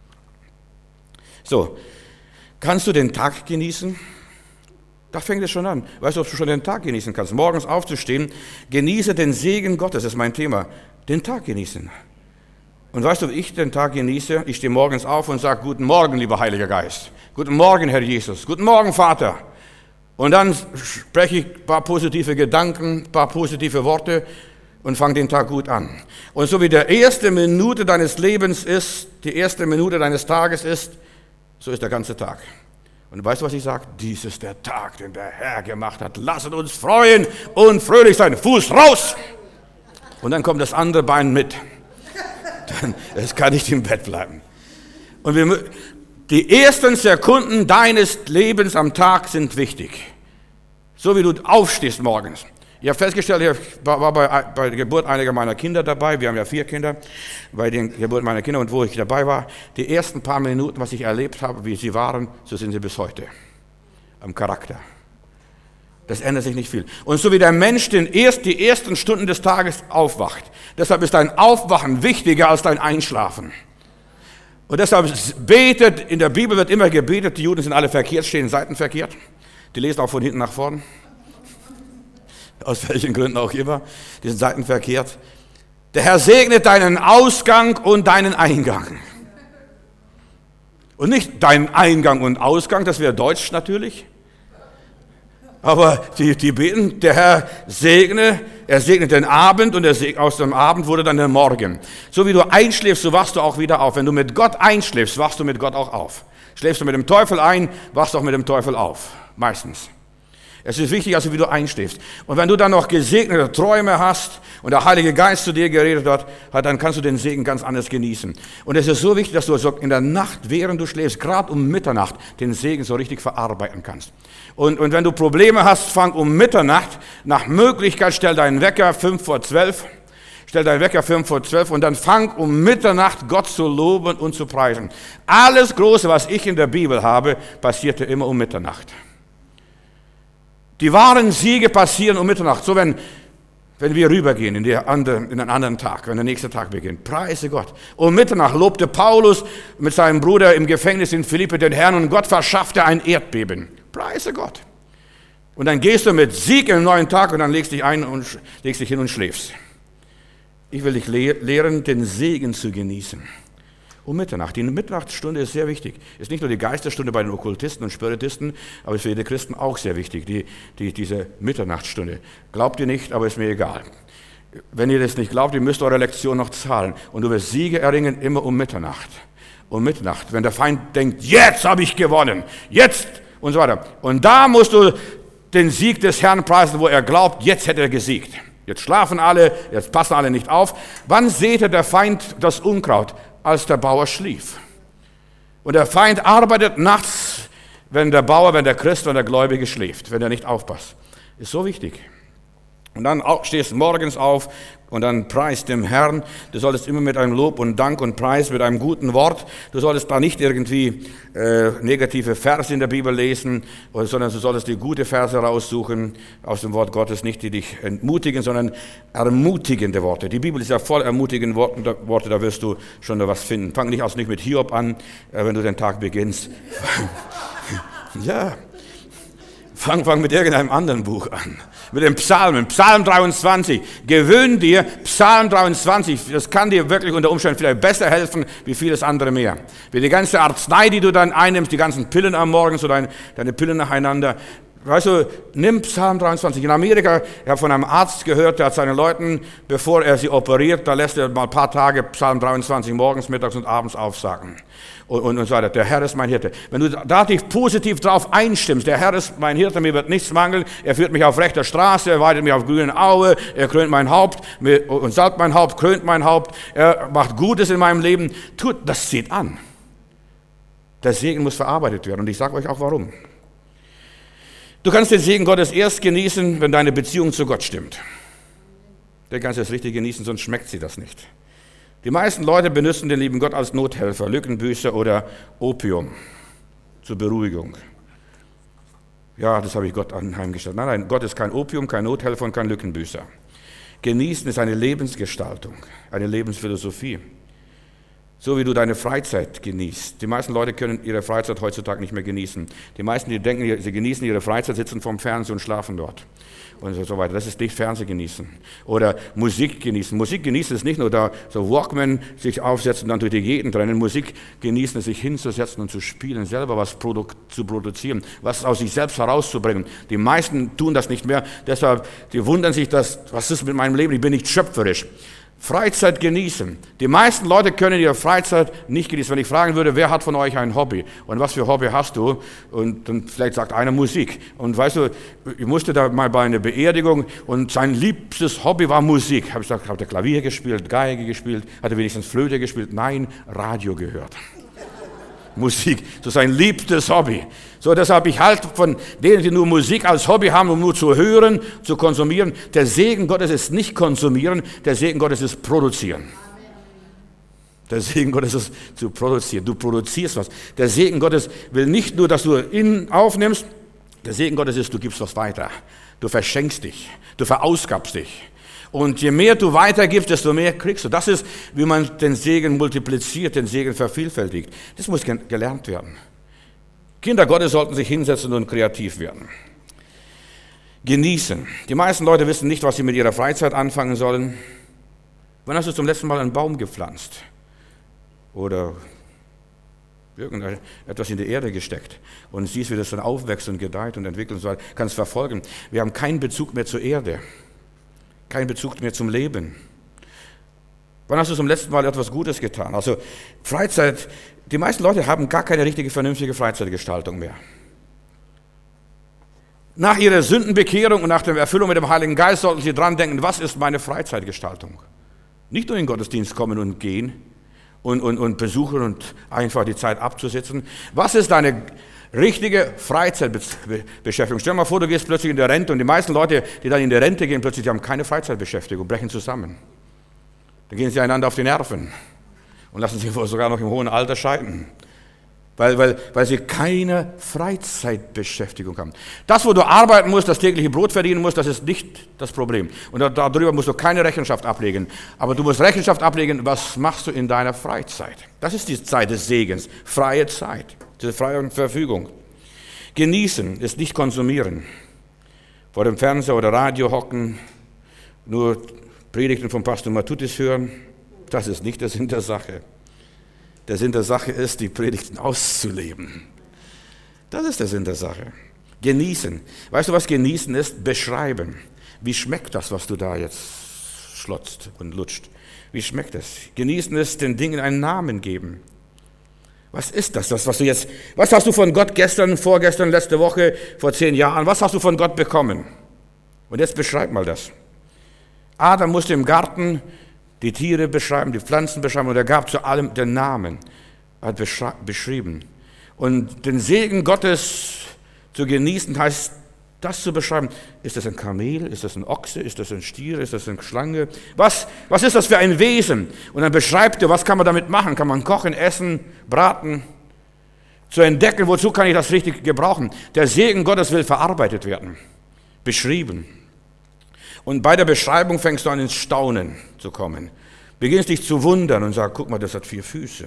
So, kannst du den Tag genießen? Da fängt es schon an. Weißt du, ob du schon den Tag genießen kannst? Morgens aufzustehen, genieße den Segen Gottes, das ist mein Thema. Den Tag genießen. Und weißt du, wie ich den Tag genieße? Ich stehe morgens auf und sage, guten Morgen, lieber Heiliger Geist. Guten Morgen, Herr Jesus. Guten Morgen, Vater. Und dann spreche ich ein paar positive Gedanken, ein paar positive Worte und fange den Tag gut an. Und so wie die erste Minute deines Lebens ist, die erste Minute deines Tages ist, so ist der ganze Tag. Und weißt du, was ich sage? Dies ist der Tag, den der Herr gemacht hat. Lasset uns freuen und fröhlich sein. Fuß raus! Und dann kommt das andere Bein mit. Dann, es kann nicht im Bett bleiben. Und wir, die ersten Sekunden deines Lebens am Tag sind wichtig. So wie du aufstehst morgens. Ich habe festgestellt, ich war bei, bei der Geburt einiger meiner Kinder dabei, wir haben ja vier Kinder, bei der Geburt meiner Kinder und wo ich dabei war, die ersten paar Minuten, was ich erlebt habe, wie sie waren, so sind sie bis heute, am Charakter. Das ändert sich nicht viel. Und so wie der Mensch den erst, die ersten Stunden des Tages aufwacht, deshalb ist dein Aufwachen wichtiger als dein Einschlafen. Und deshalb betet, in der Bibel wird immer gebetet, die Juden sind alle verkehrt, stehen seitenverkehrt, die lesen auch von hinten nach vorn. Aus welchen Gründen auch immer, die sind seitenverkehrt. Der Herr segnet deinen Ausgang und deinen Eingang. Und nicht deinen Eingang und Ausgang, das wäre Deutsch natürlich. Aber die, die beten, der Herr segne, er segnet den Abend und er segnet, aus dem Abend wurde dann der Morgen. So wie du einschläfst, so wachst du auch wieder auf. Wenn du mit Gott einschläfst, wachst du mit Gott auch auf. Schläfst du mit dem Teufel ein, wachst du auch mit dem Teufel auf. Meistens. Es ist wichtig, also wie du einschläfst. Und wenn du dann noch gesegnete Träume hast und der Heilige Geist zu dir geredet hat, dann kannst du den Segen ganz anders genießen. Und es ist so wichtig, dass du in der Nacht, während du schläfst, gerade um Mitternacht, den Segen so richtig verarbeiten kannst. Und, und wenn du Probleme hast, fang um Mitternacht, nach Möglichkeit stell deinen Wecker fünf vor zwölf, stell deinen Wecker fünf vor zwölf und dann fang um Mitternacht Gott zu loben und zu preisen. Alles Große, was ich in der Bibel habe, passierte immer um Mitternacht. Die wahren Siege passieren um Mitternacht. So wenn, wenn wir rübergehen in, die andere, in einen anderen Tag, wenn der nächste Tag beginnt. Preise Gott. Um Mitternacht lobte Paulus mit seinem Bruder im Gefängnis in Philippi den Herrn und Gott verschaffte ein Erdbeben. Preise Gott. Und dann gehst du mit Sieg in den neuen Tag und dann legst dich ein und legst dich hin und schläfst. Ich will dich lehren, den Segen zu genießen. Um Mitternacht. Die Mitternachtsstunde ist sehr wichtig. Ist nicht nur die Geisterstunde bei den Okkultisten und Spiritisten, aber ist für die Christen auch sehr wichtig, die, die, diese Mitternachtsstunde. Glaubt ihr nicht, aber ist mir egal. Wenn ihr das nicht glaubt, ihr müsst eure Lektion noch zahlen. Und du wirst Siege erringen immer um Mitternacht. Um Mitternacht. Wenn der Feind denkt, jetzt habe ich gewonnen, jetzt und so weiter. Und da musst du den Sieg des Herrn preisen, wo er glaubt, jetzt hätte er gesiegt. Jetzt schlafen alle, jetzt passen alle nicht auf. Wann säte der Feind das Unkraut? Als der Bauer schlief. Und der Feind arbeitet nachts, wenn der Bauer, wenn der Christ oder der Gläubige schläft, wenn er nicht aufpasst. Ist so wichtig. Und dann stehst du morgens auf und dann preist dem Herrn. Du solltest immer mit einem Lob und Dank und Preis, mit einem guten Wort. Du solltest da nicht irgendwie äh, negative Verse in der Bibel lesen, sondern du solltest die gute Verse raussuchen aus dem Wort Gottes, nicht die dich entmutigen, sondern ermutigende Worte. Die Bibel ist ja voll ermutigende Worte, da wirst du schon was finden. Fang nicht also nicht mit Hiob an, äh, wenn du den Tag beginnst. Ja, fang, fang mit irgendeinem anderen Buch an. Mit den Psalmen, Psalm dreiundzwanzig. Gewöhn dir, Psalm dreiundzwanzig, das kann dir wirklich unter Umständen vielleicht besser helfen, wie vieles andere mehr. Wie die ganze Arznei, die du dann einnimmst, die ganzen Pillen am Morgen, so deine, deine Pillen nacheinander, weißt du, nimm Psalm dreiundzwanzig. In Amerika, ich habe von einem Arzt gehört, der hat seinen Leuten, bevor er sie operiert, da lässt er mal ein paar Tage Psalm dreiundzwanzig morgens, mittags und abends aufsagen. Und, und, und so weiter. Der Herr ist mein Hirte. Wenn du da dich positiv drauf einstimmst, der Herr ist mein Hirte, mir wird nichts mangeln, er führt mich auf rechter Straße, er weidet mich auf grünen Aue, er krönt mein Haupt und salbt mein Haupt, krönt mein Haupt, er macht Gutes in meinem Leben, tut, das zieht an. Der Segen muss verarbeitet werden und ich sage euch auch warum. Du kannst den Segen Gottes erst genießen, wenn deine Beziehung zu Gott stimmt. Dann kannst du es richtig genießen, sonst schmeckt sie das nicht. Die meisten Leute benutzen den lieben Gott als Nothelfer, Lückenbüßer oder Opium zur Beruhigung. Ja, das habe ich Gott anheimgestellt. Nein, nein, Gott ist kein Opium, kein Nothelfer und kein Lückenbüßer. Genießen ist eine Lebensgestaltung, eine Lebensphilosophie. So wie du deine Freizeit genießt. Die meisten Leute können ihre Freizeit heutzutage nicht mehr genießen. Die meisten, die denken, sie genießen ihre Freizeit, sitzen vorm Fernseher und schlafen dort. Und so weiter. Das ist nicht Fernsehen genießen. Oder Musik genießen. Musik genießen ist nicht nur da, so Walkman sich aufsetzen und dann durch die Gegend rennen. Musik genießen ist, sich hinzusetzen und zu spielen, selber was produ- zu produzieren, was aus sich selbst herauszubringen. Die meisten tun das nicht mehr. Deshalb, die wundern sich, dass, was ist mit meinem Leben? Ich bin nicht schöpferisch. Freizeit genießen. Die meisten Leute können ihre Freizeit nicht genießen. Wenn ich fragen würde, wer hat von euch ein Hobby? Und was für Hobby hast du? Und dann vielleicht sagt einer Musik. Und weißt du, ich musste da mal bei einer Beerdigung und sein liebstes Hobby war Musik. Habe ich gesagt, hat er Klavier gespielt, Geige gespielt, hat er wenigstens Flöte gespielt? Nein, Radio gehört. Musik, so sein liebstes Hobby. So, deshalb, ich halte von denen, die nur Musik als Hobby haben, um nur zu hören, zu konsumieren. Der Segen Gottes ist nicht konsumieren, der Segen Gottes ist produzieren. Der Segen Gottes ist zu produzieren. Du produzierst was. Der Segen Gottes will nicht nur, dass du ihn aufnimmst, der Segen Gottes ist, du gibst was weiter. Du verschenkst dich, du verausgabst dich. Und je mehr du weitergibst, desto mehr kriegst du. Das ist, wie man den Segen multipliziert, den Segen vervielfältigt. Das muss gelernt werden. Kinder Gottes sollten sich hinsetzen und kreativ werden. Genießen. Die meisten Leute wissen nicht, was sie mit ihrer Freizeit anfangen sollen. Wann hast du zum letzten Mal einen Baum gepflanzt? Oder irgendetwas in die Erde gesteckt und siehst, wie das dann aufwächst und gedeiht und entwickelt und so weiter. Kannst verfolgen. Wir haben keinen Bezug mehr zur Erde. Kein Bezug mehr zum Leben. Wann hast du zum letzten Mal etwas Gutes getan? Also Freizeit, die meisten Leute haben gar keine richtige, vernünftige Freizeitgestaltung mehr. Nach ihrer Sündenbekehrung und nach der Erfüllung mit dem Heiligen Geist sollten sie dran denken, was ist meine Freizeitgestaltung? Nicht nur in den Gottesdienst kommen und gehen und, und, und besuchen und einfach die Zeit abzusitzen. Was ist deine richtige Freizeitbeschäftigung? Stell dir mal vor, du gehst plötzlich in der Rente und die meisten Leute, die dann in die Rente gehen, plötzlich die haben keine Freizeitbeschäftigung, brechen zusammen. Dann gehen sie einander auf die Nerven und lassen sich sogar noch im hohen Alter scheiden, weil, weil, weil sie keine Freizeitbeschäftigung haben. Das, wo du arbeiten musst, das tägliche Brot verdienen musst, das ist nicht das Problem. Und darüber musst du keine Rechenschaft ablegen. Aber du musst Rechenschaft ablegen, was machst du in deiner Freizeit? Das ist die Zeit des Segens, freie Zeit. Diese freie Verfügung. Genießen ist nicht konsumieren. Vor dem Fernseher oder Radio hocken, nur Predigten von Pastor Matutis hören, das ist nicht der Sinn der Sache. Der Sinn der Sache ist, die Predigten auszuleben. Das ist der Sinn der Sache. Genießen. Weißt du, was genießen ist? Beschreiben. Wie schmeckt das, was du da jetzt schlotzt und lutscht? Wie schmeckt es? Genießen ist, den Dingen einen Namen geben. Was ist das, das, was du jetzt, was hast du von Gott gestern, vorgestern, letzte Woche, vor zehn Jahren, was hast du von Gott bekommen? Und jetzt beschreib mal das. Adam musste im Garten die Tiere beschreiben, die Pflanzen beschreiben und er gab zu allem den Namen, er hat beschrieben. Und den Segen Gottes zu genießen heißt, das zu beschreiben. Ist das ein Kamel? Ist das ein Ochse? Ist das ein Stier? Ist das eine Schlange? Was, was ist das für ein Wesen? Und dann beschreibt er, was kann man damit machen? Kann man kochen, essen, braten? Zu entdecken, wozu kann ich das richtig gebrauchen? Der Segen Gottes will verarbeitet werden, beschrieben. Und bei der Beschreibung fängst du an, ins Staunen zu kommen. Beginnst dich zu wundern und sagst, guck mal, das hat vier Füße.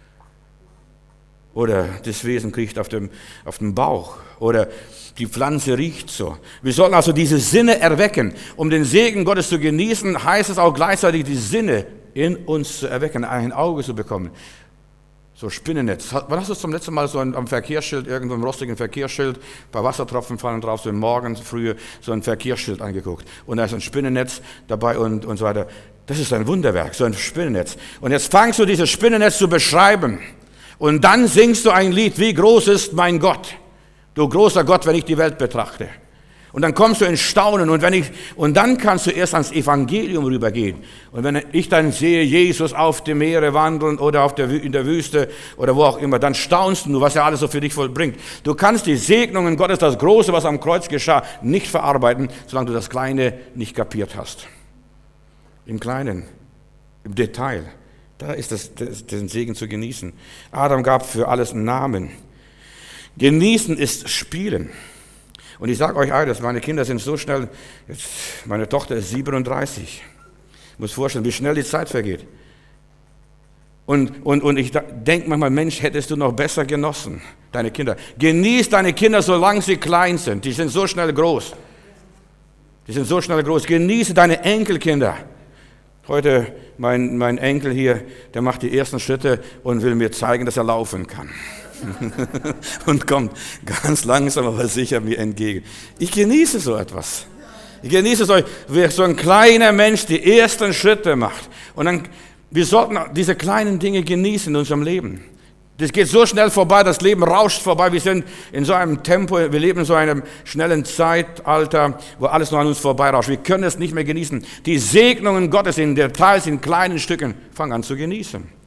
Oder das Wesen kriecht auf dem, auf dem Bauch. Oder die Pflanze riecht so. Wir sollten also diese Sinne erwecken. Um den Segen Gottes zu genießen, heißt es auch gleichzeitig, die Sinne in uns zu erwecken, ein Auge zu bekommen. So Spinnennetz. Wann hast du zum letzten Mal so ein, am Verkehrsschild, irgendwo im rostigen Verkehrsschild, ein paar Wassertropfen fallen drauf, so im Morgen früh so ein Verkehrsschild angeguckt. Und da ist ein Spinnennetz dabei und, und so weiter. Das ist ein Wunderwerk, so ein Spinnennetz. Und jetzt fangst du dieses Spinnennetz zu beschreiben. Und dann singst du ein Lied, wie groß ist mein Gott. Du großer Gott, wenn ich die Welt betrachte. Und dann kommst du in Staunen und wenn ich, und dann kannst du erst ans Evangelium rübergehen. Und wenn ich dann sehe, Jesus auf dem Meere wandeln oder auf der, in der Wüste oder wo auch immer, dann staunst du, was er alles so für dich vollbringt. Du kannst die Segnungen Gottes, das Große, was am Kreuz geschah, nicht verarbeiten, solange du das Kleine nicht kapiert hast. Im Kleinen, im Detail, da ist das, das, den Segen zu genießen. Adam gab für alles einen Namen. Genießen ist Spielen. Und ich sage euch eines, meine Kinder sind so schnell, jetzt, meine Tochter ist siebenunddreißig. Ich muss vorstellen, wie schnell die Zeit vergeht. Und, und, und ich denke manchmal, Mensch, hättest du noch besser genossen, deine Kinder. Genieß deine Kinder, solange sie klein sind. Die sind so schnell groß. Die sind so schnell groß. Genieße deine Enkelkinder. Heute mein, mein Enkel hier, der macht die ersten Schritte und will mir zeigen, dass er laufen kann. Und kommt ganz langsam, aber sicher mir entgegen. Ich genieße so etwas. Ich genieße es euch, wie so ein kleiner Mensch die ersten Schritte macht. Und dann, wir sollten diese kleinen Dinge genießen in unserem Leben. Das geht so schnell vorbei, das Leben rauscht vorbei. Wir sind in so einem Tempo, wir leben in so einem schnellen Zeitalter, wo alles nur an uns vorbeirauscht. Wir können es nicht mehr genießen. Die Segnungen Gottes in Details, in kleinen Stücken, fang an zu genießen.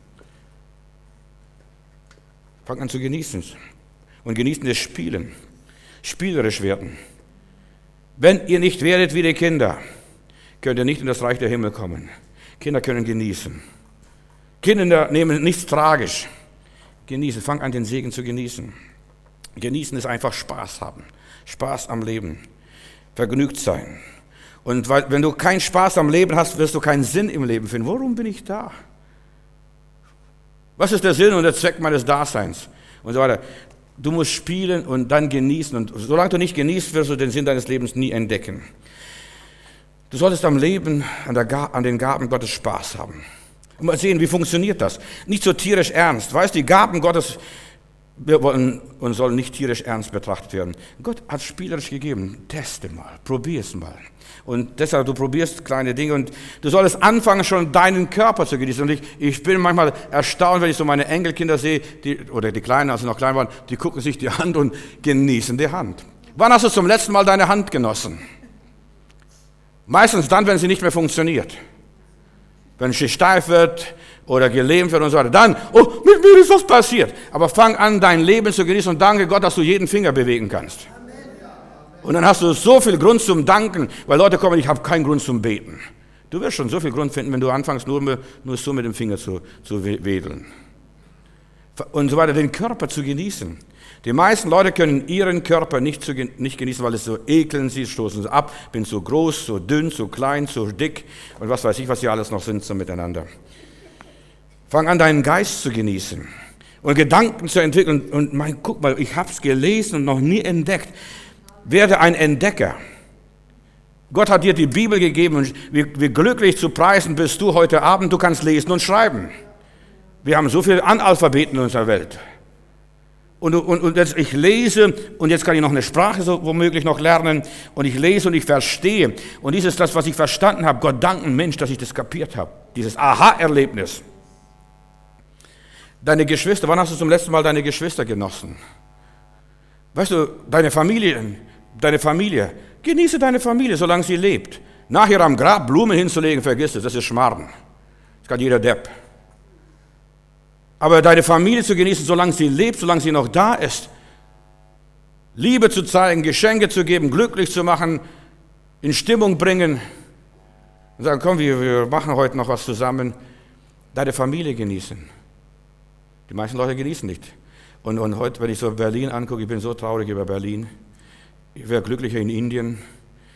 Fang an zu genießen. Und genießen das Spielen. Spielerisch werden. Wenn ihr nicht werdet wie die Kinder, könnt ihr nicht in das Reich der Himmel kommen. Kinder können genießen. Kinder nehmen nichts tragisch. Genießen, fang an, den Segen zu genießen. Genießen ist einfach Spaß haben. Spaß am Leben. Vergnügt sein. Und weil, wenn du keinen Spaß am Leben hast, wirst du keinen Sinn im Leben finden. Warum bin ich da? Was ist der Sinn und der Zweck meines Daseins? Und so weiter. Du musst spielen und dann genießen. Und solange du nicht genießt, wirst du den Sinn deines Lebens nie entdecken. Du solltest am Leben, an, der, an den Gaben Gottes Spaß haben. Und mal sehen, wie funktioniert das? Nicht so tierisch ernst. Weißt du, die Gaben Gottes, wir wollen und sollen nicht tierisch ernst betrachtet werden. Gott hat spielerisch gegeben. Teste mal, probier es mal. Und deshalb, du probierst kleine Dinge und du solltest anfangen, schon deinen Körper zu genießen. Und ich, ich bin manchmal erstaunt, wenn ich so meine Enkelkinder sehe, die, oder die Kleinen, als sie noch klein waren, die gucken sich die Hand und genießen die Hand. Wann hast du zum letzten Mal deine Hand genossen? Meistens dann, wenn sie nicht mehr funktioniert. Wenn sie steif wird oder gelähmt wird und so weiter. Dann, oh, mit mir ist was passiert. Aber fang an, dein Leben zu genießen und danke Gott, dass du jeden Finger bewegen kannst. Und dann hast du so viel Grund zum Danken, weil Leute kommen, ich habe keinen Grund zum Beten. Du wirst schon so viel Grund finden, wenn du anfängst, nur, nur so mit dem Finger zu, zu wedeln. Und so weiter, den Körper zu genießen. Die meisten Leute können ihren Körper nicht, zu, nicht genießen, weil es so ekeln sie, stoßen sie ab, bin so groß, so dünn, so klein, so dick und was weiß ich, was sie alles noch sind so miteinander. Fang an, deinen Geist zu genießen und Gedanken zu entwickeln. Und mein, guck mal, ich habe es gelesen und noch nie entdeckt. Werde ein Entdecker. Gott hat dir die Bibel gegeben und wie, wie glücklich zu preisen bist du heute Abend, du kannst lesen und schreiben. Wir haben so viele Analphabeten in unserer Welt. Und, und, und jetzt, ich lese und jetzt kann ich noch eine Sprache so womöglich noch lernen und ich lese und ich verstehe. Und dies ist das, was ich verstanden habe. Gott danken, Mensch, dass ich das kapiert habe. Dieses Aha-Erlebnis. Deine Geschwister, wann hast du zum letzten Mal deine Geschwister genossen? Weißt du, deine Familie, deine Familie, genieße deine Familie, solange sie lebt. Nachher am Grab Blumen hinzulegen, vergiss es, das ist Schmarrn. Das kann jeder Depp. Aber deine Familie zu genießen, solange sie lebt, solange sie noch da ist. Liebe zu zeigen, Geschenke zu geben, glücklich zu machen, in Stimmung bringen. Und sagen, komm, wir, wir machen heute noch was zusammen. Deine Familie genießen. Die meisten Leute genießen nicht. Und, und heute, wenn ich so Berlin angucke, ich bin so traurig über Berlin. Ich wäre glücklicher in Indien.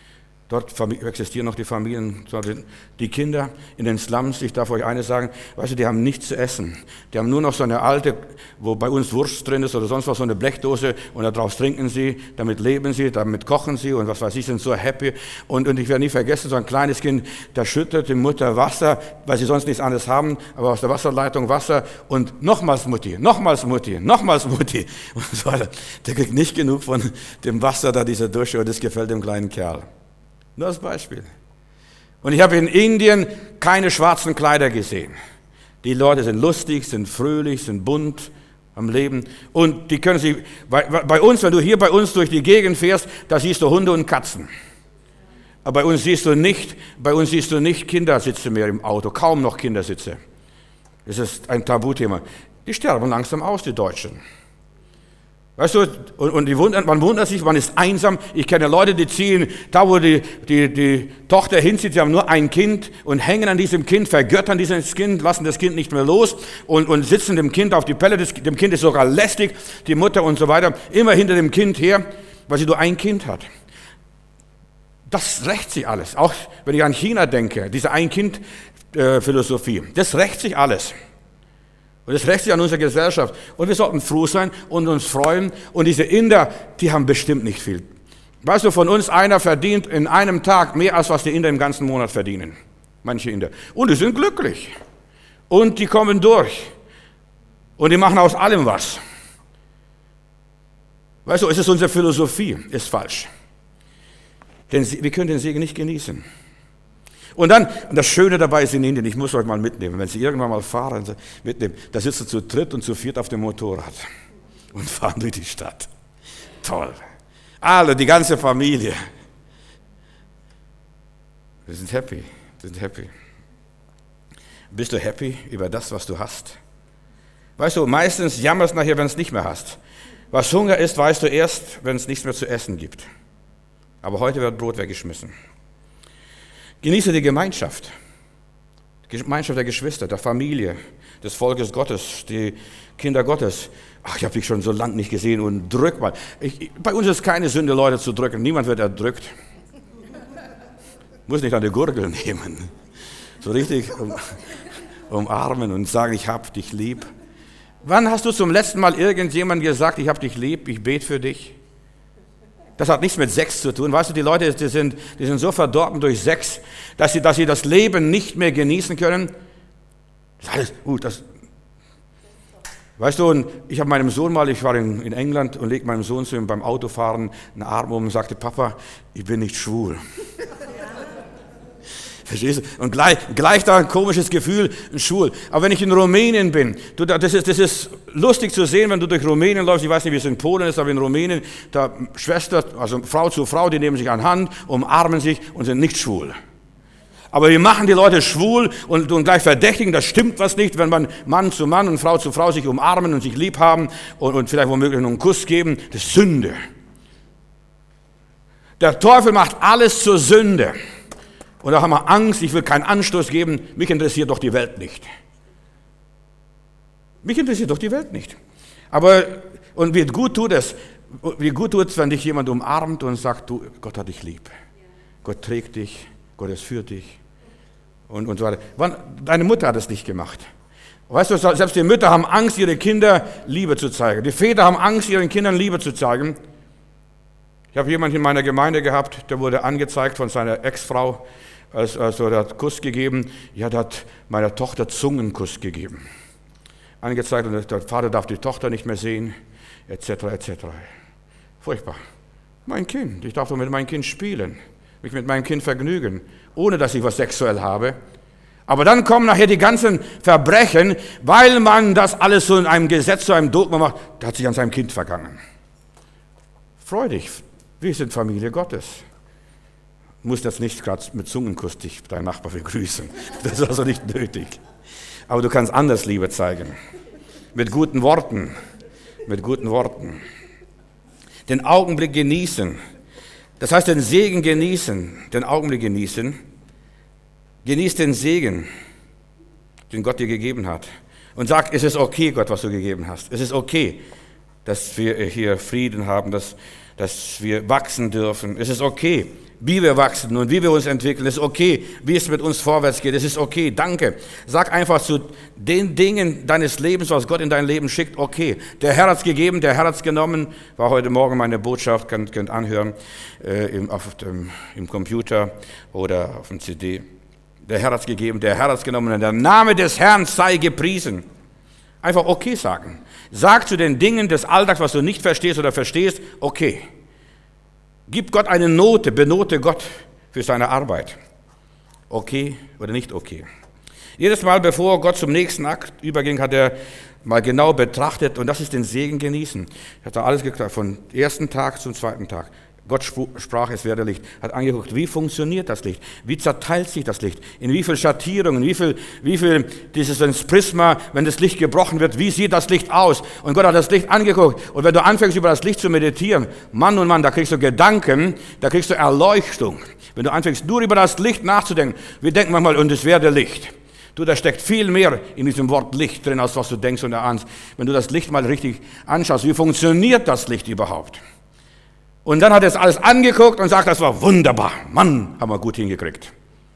Dort existieren noch die Familien, die Kinder in den Slums. Ich darf euch eines sagen, weißt du, die haben nichts zu essen. Die haben nur noch so eine alte, wo bei uns Wurst drin ist oder sonst was, so eine Blechdose und daraus trinken sie, damit leben sie, damit kochen sie und was weiß ich, sind so happy. Und, und ich werde nie vergessen, so ein kleines Kind, da schüttet die Mutter Wasser, weil sie sonst nichts anderes haben, aber aus der Wasserleitung Wasser und nochmals Mutti, nochmals Mutti, nochmals Mutti. Und so, der kriegt nicht genug von dem Wasser da, dieser Dusche, und das gefällt dem kleinen Kerl. Nur als Beispiel. Und ich habe in Indien keine schwarzen Kleider gesehen. Die Leute sind lustig, sind fröhlich, sind bunt am Leben. Und die können sich, bei, bei uns, wenn du hier bei uns durch die Gegend fährst, da siehst du Hunde und Katzen. Aber bei uns siehst du nicht, bei uns siehst du nicht Kindersitze mehr im Auto, kaum noch Kindersitze. Das ist ein Tabuthema. Die sterben langsam aus, die Deutschen. Weißt du, und, und die wundern, man wundert sich, man ist einsam. Ich kenne Leute, die ziehen, da wo die, die, die Tochter hinzieht, sie haben nur ein Kind und hängen an diesem Kind, vergöttern dieses Kind, lassen das Kind nicht mehr los und, und sitzen dem Kind auf die Pelle. Das, dem Kind ist sogar lästig, die Mutter und so weiter, immer hinter dem Kind her, weil sie nur ein Kind hat. Das rächt sich alles. Auch wenn ich an China denke, diese Ein-Kind-Philosophie, das rächt sich alles. Und das rächt sich an unserer Gesellschaft. Und wir sollten froh sein und uns freuen. Und diese Inder, die haben bestimmt nicht viel. Weißt du, von uns einer verdient in einem Tag mehr, als was die Inder im ganzen Monat verdienen. Manche Inder. Und die sind glücklich. Und die kommen durch. Und die machen aus allem was. Weißt du, es ist unsere Philosophie, ist falsch. Denn wir können den Segen nicht genießen. Und dann, und das Schöne dabei ist in Indien, ich muss euch mal mitnehmen, wenn Sie irgendwann mal fahren, mitnehmen, da sitzen Sie zu dritt und zu viert auf dem Motorrad und fahren durch die Stadt. Toll. Alle, die ganze Familie. Wir sind happy, wir sind happy. Bist du happy über das, was du hast? Weißt du, meistens jammerst du nachher, wenn es nicht mehr hast. Was Hunger ist, weißt du erst, wenn es nichts mehr zu essen gibt. Aber heute wird Brot weggeschmissen. Genieße die Gemeinschaft, die Gemeinschaft der Geschwister, der Familie, des Volkes Gottes, die Kinder Gottes. Ach, ich habe dich schon so lange nicht gesehen und drück mal. Ich, bei uns ist keine Sünde, Leute zu drücken. Niemand wird erdrückt. Muss nicht an die Gurgel nehmen. So richtig um, umarmen und sagen, ich hab dich lieb. Wann hast du zum letzten Mal irgendjemandem gesagt, ich hab dich lieb, ich bete für dich? Das hat nichts mit Sex zu tun. Weißt du, die Leute, die sind, die sind so verdorben durch Sex, dass sie, dass sie das Leben nicht mehr genießen können. Das ist alles gut. Das, weißt du, und ich habe meinem Sohn mal, ich war in, in England und legte meinem Sohn zu ihm beim Autofahren einen Arm um und sagte, Papa, ich bin nicht schwul. Verstehst du? Und gleich, gleich da ein komisches Gefühl, schwul. Aber wenn ich in Rumänien bin, du, das, ist, das ist lustig zu sehen, wenn du durch Rumänien läufst, ich weiß nicht, wie es in Polen ist, aber in Rumänien, da Schwester, also Frau zu Frau, die nehmen sich an Hand, umarmen sich und sind nicht schwul. Aber wir machen die Leute schwul und, und gleich verdächtigen, das stimmt was nicht, wenn man Mann zu Mann und Frau zu Frau sich umarmen und sich lieb haben und, und vielleicht womöglich noch einen Kuss geben, das ist Sünde. Der Teufel macht alles zur Sünde. Und da haben wir Angst, ich will keinen Anstoß geben, mich interessiert doch die Welt nicht. Mich interessiert doch die Welt nicht. Aber, und wie gut tut es, wie gut tut es, wenn dich jemand umarmt und sagt, du, Gott hat dich lieb. Gott trägt dich, Gott ist für dich. Und, und so weiter. Deine Mutter hat es nicht gemacht. Weißt du, selbst die Mütter haben Angst, ihre Kinder Liebe zu zeigen. Die Väter haben Angst, ihren Kindern Liebe zu zeigen. Ich habe jemanden in meiner Gemeinde gehabt, der wurde angezeigt von seiner Ex-Frau, also, also der hat Kuss gegeben, ja, der hat meiner Tochter Zungenkuss gegeben. Angezeigt und der Vater darf die Tochter nicht mehr sehen, et cetera et cetera. Furchtbar. Mein Kind, ich darf doch mit meinem Kind spielen, mich mit meinem Kind vergnügen, ohne dass ich was sexuell habe. Aber dann kommen nachher die ganzen Verbrechen, weil man das alles so in einem Gesetz, so einem Dogma macht, der hat sich an seinem Kind vergangen. Freu dich, wir sind Familie Gottes. Du musst jetzt nicht gerade mit Zungenkuss dich deinen Nachbar begrüßen. Das ist also nicht nötig. Aber du kannst anders Liebe zeigen. Mit guten Worten. Mit guten Worten. Den Augenblick genießen. Das heißt, den Segen genießen. Den Augenblick genießen. Genieß den Segen, den Gott dir gegeben hat. Und sag, es ist okay, Gott, was du gegeben hast. Es ist okay, dass wir hier Frieden haben, dass, dass wir wachsen dürfen. Es ist okay. wie wir wachsen und wie wir uns entwickeln. Es ist okay, wie es mit uns vorwärts geht. Es ist okay, danke. Sag einfach zu den Dingen deines Lebens, was Gott in dein Leben schickt, okay. Der Herr hat es gegeben, der Herr hat es genommen. War heute Morgen meine Botschaft, könnt, könnt anhören äh, im, auf dem, im Computer oder auf dem C D. Der Herr hat es gegeben, der Herr hat es genommen und der Name des Herrn sei gepriesen. Einfach okay sagen. Sag zu den Dingen des Alltags, was du nicht verstehst oder verstehst, okay. Gib Gott eine Note, benote Gott für seine Arbeit. Okay oder nicht okay. Jedes Mal, bevor Gott zum nächsten Akt überging, hat er mal genau betrachtet, und das ist den Segen genießen. Er hat da alles geklappt, von ersten Tag zum zweiten Tag. Gott sprach, es werde Licht. Hat angeguckt, wie funktioniert das Licht? Wie zerteilt sich das Licht? In wie viel Schattierungen? Wie viel, wie viel dieses das Prisma, wenn das Licht gebrochen wird, wie sieht das Licht aus? Und Gott hat das Licht angeguckt. Und wenn du anfängst, über das Licht zu meditieren, Mann und Mann, da kriegst du Gedanken, da kriegst du Erleuchtung. Wenn du anfängst, nur über das Licht nachzudenken, wir denken manchmal, und es werde Licht. Du, da steckt viel mehr in diesem Wort Licht drin, als was du denkst und erahnst. Wenn du das Licht mal richtig anschaust, wie funktioniert das Licht überhaupt? Und dann hat er es alles angeguckt und sagt, das war wunderbar. Mann, haben wir gut hingekriegt.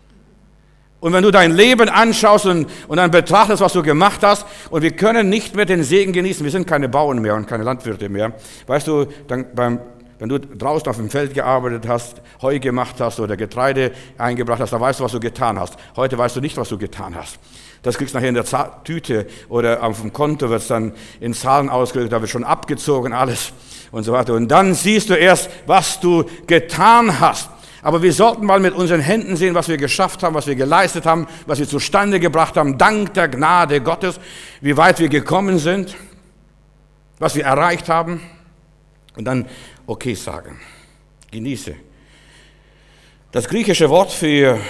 Und wenn du dein Leben anschaust und, und dann betrachtest, was du gemacht hast, und wir können nicht mehr den Segen genießen, wir sind keine Bauern mehr und keine Landwirte mehr. Weißt du, dann beim, wenn du draußen auf dem Feld gearbeitet hast, Heu gemacht hast oder Getreide eingebracht hast, dann weißt du, was du getan hast. Heute weißt du nicht, was du getan hast. Das kriegst du nachher in der Z- Tüte oder auf dem Konto wird es dann in Zahlen ausgedrückt, da wird schon abgezogen, alles und so weiter. Und dann siehst du erst, was du getan hast. Aber wir sollten mal mit unseren Händen sehen, was wir geschafft haben, was wir geleistet haben, was wir zustande gebracht haben, dank der Gnade Gottes, wie weit wir gekommen sind, was wir erreicht haben. Und dann okay sagen. Genieße. Das griechische Wort für,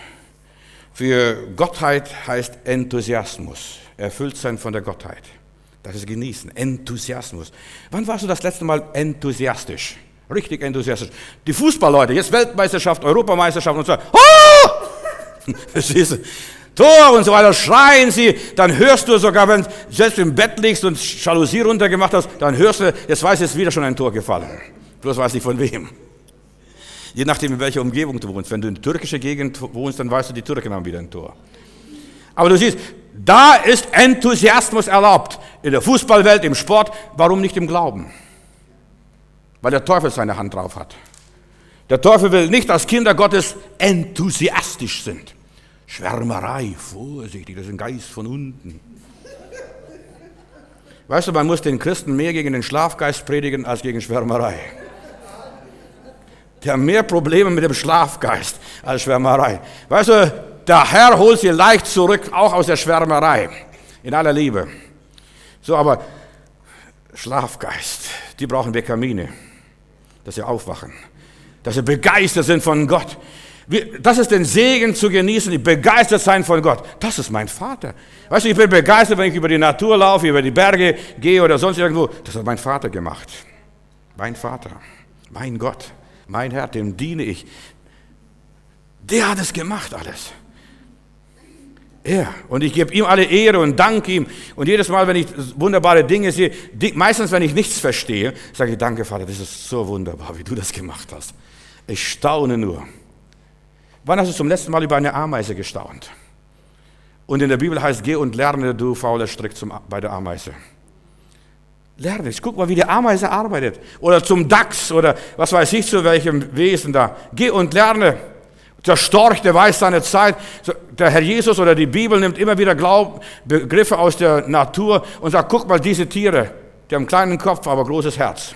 für Gottheit heißt Enthusiasmus. Erfüllt sein von der Gottheit. Das ist genießen. Enthusiasmus. Wann warst du das letzte Mal enthusiastisch? Richtig enthusiastisch. Die Fußballleute, jetzt Weltmeisterschaft, Europameisterschaft und so. Oh! Verstehst du? Tor und so weiter, schreien sie, dann hörst du sogar, wenn du selbst im Bett liegst und Jalousie runtergemacht hast, dann hörst du, jetzt weiß jetzt wieder schon ein Tor gefallen. Bloß weiß nicht von wem. Je nachdem, in welcher Umgebung du wohnst. Wenn du in der türkischen Gegend wohnst, dann weißt du, die Türken haben wieder ein Tor. Aber du siehst, da ist Enthusiasmus erlaubt. In der Fußballwelt, im Sport, warum nicht im Glauben? Weil der Teufel seine Hand drauf hat. Der Teufel will nicht, dass Kinder Gottes enthusiastisch sind. Schwärmerei, vorsichtig, das ist ein Geist von unten. Weißt du, man muss den Christen mehr gegen den Schlafgeist predigen als gegen Schwärmerei. Die haben mehr Probleme mit dem Schlafgeist als Schwärmerei. Weißt du, der Herr holt sie leicht zurück, auch aus der Schwärmerei, in aller Liebe. So, aber Schlafgeist, die brauchen Vitamine, dass sie aufwachen, dass sie begeistert sind von Gott. Das ist den Segen zu genießen, die begeistert sein von Gott. Das ist mein Vater. Weißt du, ich bin begeistert, wenn ich über die Natur laufe, über die Berge gehe oder sonst irgendwo. Das hat mein Vater gemacht. Mein Vater, mein Gott, mein Herr, dem diene ich. Der hat es gemacht alles. Er. Und ich gebe ihm alle Ehre und danke ihm. Und jedes Mal, wenn ich wunderbare Dinge sehe, meistens, wenn ich nichts verstehe, sage ich, danke Vater, das ist so wunderbar, wie du das gemacht hast. Ich staune nur. Wann hast du zum letzten Mal über eine Ameise gestaunt? Und in der Bibel heißt, geh und lerne, du fauler Strick zum, bei der Ameise. Lerne, guck mal, wie die Ameise arbeitet. Oder zum Dachs oder was weiß ich, zu welchem Wesen da. Geh und lerne. Der Storch, der weiß seine Zeit. Der Herr Jesus oder die Bibel nimmt immer wieder Glaub, Begriffe aus der Natur und sagt, guck mal, diese Tiere, die haben einen kleinen Kopf, aber großes Herz.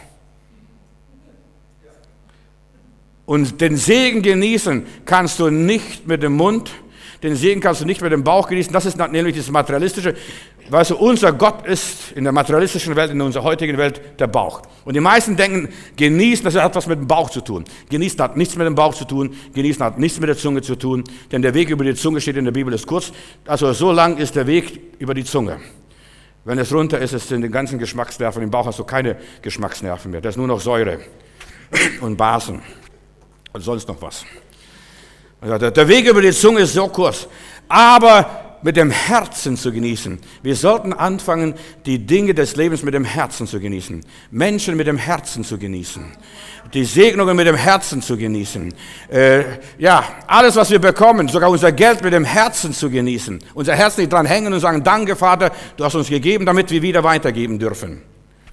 Und den Segen genießen kannst du nicht mit dem Mund, den Segen kannst du nicht mit dem Bauch genießen. Das ist nämlich das Materialistische. Weißt du, unser Gott ist in der materialistischen Welt, in unserer heutigen Welt, der Bauch. Und die meisten denken, genießen, das hat was mit dem Bauch zu tun. Genießen hat nichts mit dem Bauch zu tun, genießen hat nichts mit der Zunge zu tun, denn der Weg über die Zunge steht in der Bibel, ist kurz. Also so lang ist der Weg über die Zunge. Wenn es runter ist, ist es in den ganzen Geschmacksnerven, im Bauch hast du keine Geschmacksnerven mehr. Da ist nur noch Säure und Basen. Und sonst noch was. Der Weg über die Zunge ist so kurz. Aber mit dem Herzen zu genießen. Wir sollten anfangen, die Dinge des Lebens mit dem Herzen zu genießen. Menschen mit dem Herzen zu genießen. Die Segnungen mit dem Herzen zu genießen. Äh, ja, alles, was wir bekommen, sogar unser Geld mit dem Herzen zu genießen. Unser Herz nicht dran hängen und sagen, danke Vater, du hast uns gegeben, damit wir wieder weitergeben dürfen.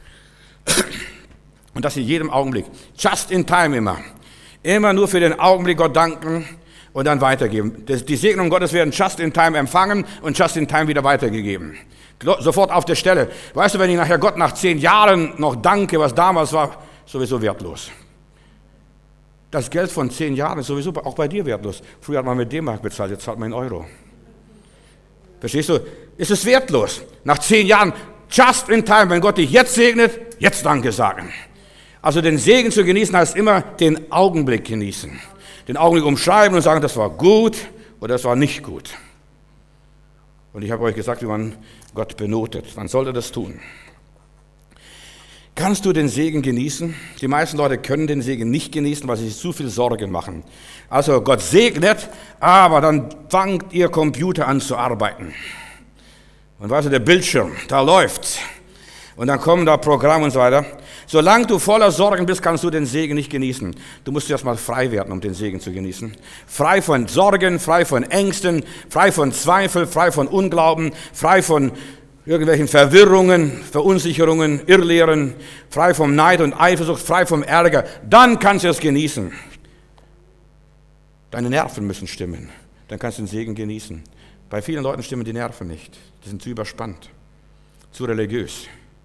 Und das in jedem Augenblick. Just in time immer. Immer nur für den Augenblick Gott danken und dann weitergeben. Die Segnungen Gottes werden just in time empfangen und just in time wieder weitergegeben. Sofort auf der Stelle. Weißt du, wenn ich nachher Gott nach zehn Jahren noch danke, was damals war, sowieso wertlos. Das Geld von zehn Jahren ist sowieso auch bei dir wertlos. Früher hat man mit D-Mark bezahlt, jetzt zahlt man in Euro. Verstehst du? Ist es wertlos. Nach zehn Jahren, just in time, wenn Gott dich jetzt segnet, jetzt Danke sagen. Also den Segen zu genießen heißt immer den Augenblick genießen. Den Augenblick umschreiben und sagen, das war gut oder das war nicht gut. Und ich habe euch gesagt, wie man Gott benotet. Man sollte das tun. Kannst du den Segen genießen? Die meisten Leute können den Segen nicht genießen, weil sie sich zu viel Sorgen machen. Also Gott segnet, aber dann fängt ihr Computer an zu arbeiten. Und weißt du, der Bildschirm, da läuft's. Und dann kommen da Programme und so weiter. Solange du voller Sorgen bist, kannst du den Segen nicht genießen. Du musst erst mal frei werden, um den Segen zu genießen. Frei von Sorgen, frei von Ängsten, frei von Zweifel, frei von Unglauben, frei von irgendwelchen Verwirrungen, Verunsicherungen, Irrlehren, frei vom Neid und Eifersucht, frei vom Ärger. Dann kannst du es genießen. Deine Nerven müssen stimmen. Dann kannst du den Segen genießen. Bei vielen Leuten stimmen die Nerven nicht. Die sind zu überspannt, zu religiös.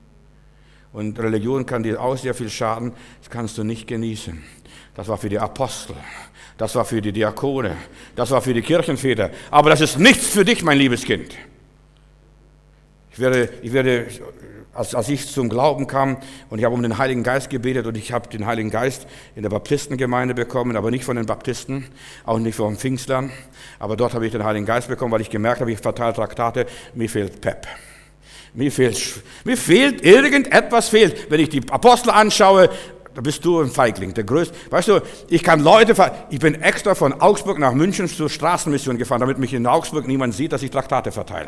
Und Religion kann dir auch sehr viel schaden, das kannst du nicht genießen. Das war für die Apostel, das war für die Diakone, das war für die Kirchenväter. Aber das ist nichts für dich, mein liebes Kind. Ich werde, ich werde als, als ich zum Glauben kam und ich habe um den Heiligen Geist gebetet und ich habe den Heiligen Geist in der Baptistengemeinde bekommen, aber nicht von den Baptisten, auch nicht von den Pfingstlern. Aber dort habe ich den Heiligen Geist bekommen, weil ich gemerkt habe, ich verteile Traktate, mir fehlt Pep. Mir fehlt, mir fehlt, irgendetwas fehlt. Wenn ich die Apostel anschaue, da bist du ein Feigling, der größte. Weißt du, ich kann Leute, ich bin extra von Augsburg nach München zur Straßenmission gefahren, damit mich in Augsburg niemand sieht, dass ich Traktate verteile.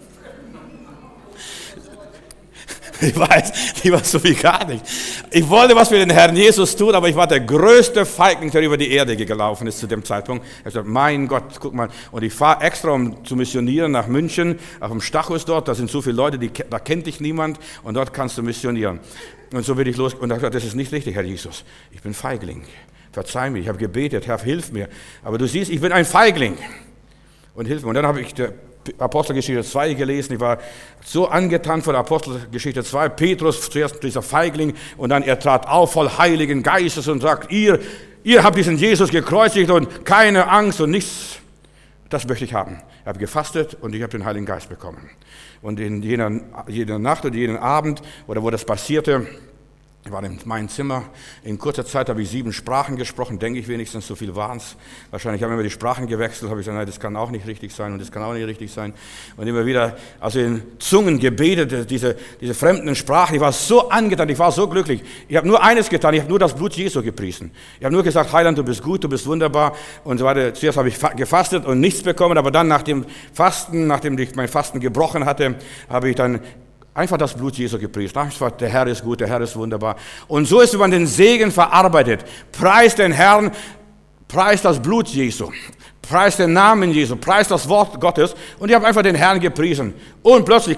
Ich weiß, ich war so wie gar nicht. Ich wollte was für den Herrn Jesus tun, aber ich war der größte Feigling, der über die Erde gelaufen ist zu dem Zeitpunkt. Ich sagte, mein Gott, guck mal. Und ich fahre extra, um zu missionieren nach München, auf dem Stachus dort. Da sind so viele Leute, die, da kennt dich niemand und dort kannst du missionieren. Und so bin ich los und da gesagt, das ist nicht richtig, Herr Jesus. Ich bin Feigling. Verzeih mir, ich habe gebetet, Herr, hilf mir. Aber du siehst, ich bin ein Feigling. Und hilf mir. Und dann habe ich der Apostelgeschichte zwei gelesen. Ich war so angetan von der Apostelgeschichte zwei. Petrus, zuerst dieser Feigling, und dann er trat auf voll Heiligen Geistes und sagt, ihr, ihr habt diesen Jesus gekreuzigt und keine Angst und nichts. Das möchte ich haben. Ich habe gefastet und ich habe den Heiligen Geist bekommen. Und in jener, jener Nacht und jeden Abend, oder wo das passierte, ich war in meinem Zimmer. In kurzer Zeit habe ich sieben Sprachen gesprochen, denke ich wenigstens, so viel waren es. Wahrscheinlich haben wir immer die Sprachen gewechselt, habe ich gesagt, nein, das kann auch nicht richtig sein und das kann auch nicht richtig sein. Und immer wieder, also in Zungen gebetet, diese, diese fremden Sprachen, ich war so angetan, ich war so glücklich. Ich habe nur eines getan, ich habe nur das Blut Jesu gepriesen. Ich habe nur gesagt, Heiland, du bist gut, du bist wunderbar und so weiter. Zuerst habe ich gefastet und nichts bekommen, aber dann nach dem Fasten, nachdem ich mein Fasten gebrochen hatte, habe ich dann einfach das Blut Jesu gepriesen. Der Herr ist gut, der Herr ist wunderbar. Und so ist man den Segen verarbeitet. Preis den Herrn, preis das Blut Jesu, preis den Namen Jesu, preis das Wort Gottes. Und ich habe einfach den Herrn gepriesen. Und plötzlich,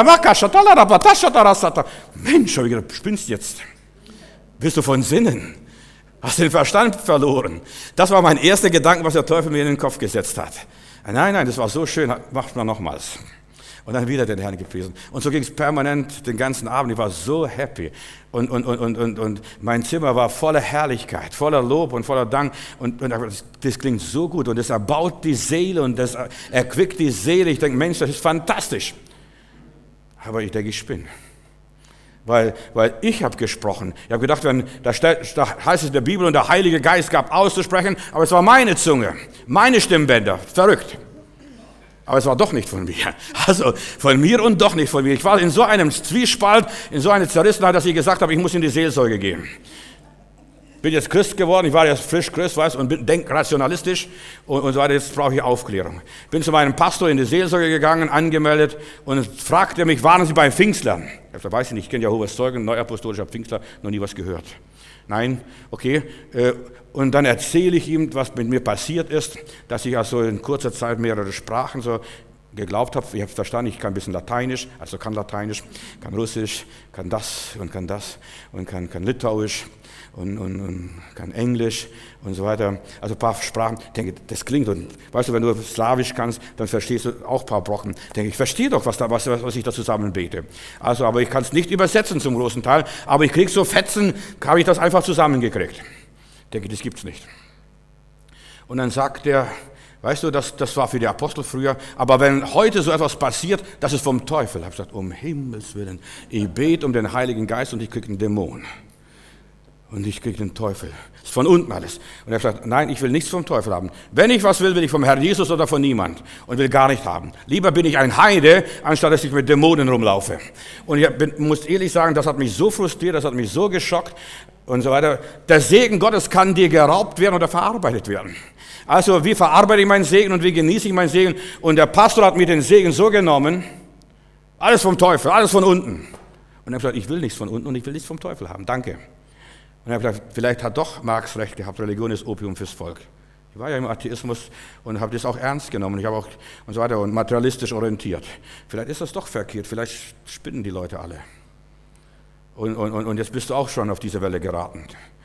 Mensch, habe ich gedacht, spinnst jetzt? Bist du von Sinnen? Hast den Verstand verloren? Das war mein erster Gedanke, was der Teufel mir in den Kopf gesetzt hat. Nein, nein, das war so schön, macht man nochmals. Und dann wieder den Herrn gepriesen. Und so ging es permanent den ganzen Abend. Ich war so happy. Und, und, und, und, und, und mein Zimmer war voller Herrlichkeit, voller Lob und voller Dank. Und, und das, das klingt so gut. Und das erbaut die Seele und das erquickt die Seele. Ich denke, Mensch, das ist fantastisch. Aber ich denke, ich spinne. Weil, weil ich habe gesprochen. Ich habe gedacht, wenn, da, da heißt es in der Bibel, und der Heilige Geist gab auszusprechen, aber es war meine Zunge, meine Stimmbänder. Verrückt. Aber es war doch nicht von mir. Also von mir und doch nicht von mir. Ich war in so einem Zwiespalt, in so einer Zerrissenheit, dass ich gesagt habe, ich muss in die Seelsorge gehen. bin jetzt Christ geworden, ich war jetzt frisch Christ, weißt, und bin, denk rationalistisch und, und so weiter, jetzt brauche ich Aufklärung. Bin zu meinem Pastor in die Seelsorge gegangen, angemeldet und fragte mich, waren Sie bei Pfingstlern? Ich habe gesagt, weiß ich nicht, ich kenne Jehovas Zeugen, neuapostolischer Pfingstler, noch nie was gehört. Nein, okay. Und dann erzähle ich ihm, was mit mir passiert ist, dass ich also in kurzer Zeit mehrere Sprachen so geglaubt habe. Ich habe verstanden, ich kann ein bisschen Lateinisch, also kann Lateinisch, kann Russisch, kann das und kann das und kann, kann Litauisch und, und, und kann Englisch und so weiter. Also ein paar Sprachen. Ich denke, das klingt. Und weißt du, wenn du Slawisch kannst, dann verstehst du auch ein paar Brocken. Ich denke, ich verstehe doch, was, da, was, was ich da zusammen bete. Also, aber ich kann es nicht übersetzen zum großen Teil. Aber ich kriege so Fetzen, habe ich das einfach zusammengekriegt. Ich denke, das gibt's nicht. Und dann sagt er, weißt du, das, das war für die Apostel früher, aber wenn heute so etwas passiert, das ist vom Teufel. Ich habe gesagt, um Himmels Willen, ich bete um den Heiligen Geist und ich kriege einen Dämon. Und ich kriege den Teufel. Das ist von unten alles. Und er hat gesagt, nein, ich will nichts vom Teufel haben. Wenn ich was will, will ich vom Herrn Jesus oder von niemand. Und will gar nicht haben. Lieber bin ich ein Heide, anstatt dass ich mit Dämonen rumlaufe. Und ich bin, muss ehrlich sagen, das hat mich so frustriert, das hat mich so geschockt und so weiter. Der Segen Gottes kann dir geraubt werden oder verarbeitet werden. Also wie verarbeite ich meinen Segen und wie genieße ich meinen Segen? Und der Pastor hat mir den Segen so genommen, alles vom Teufel, alles von unten. Und er hat gesagt, ich will nichts von unten und ich will nichts vom Teufel haben, danke. Und er hat gesagt, vielleicht hat doch Marx recht gehabt, Religion ist Opium fürs Volk. Ich war ja im Atheismus und habe das auch ernst genommen. Ich habe auch und so weiter und materialistisch orientiert. Vielleicht ist das doch verkehrt, vielleicht spinnen die Leute alle. Und, und, und jetzt bist du auch schon auf diese Welle geraten.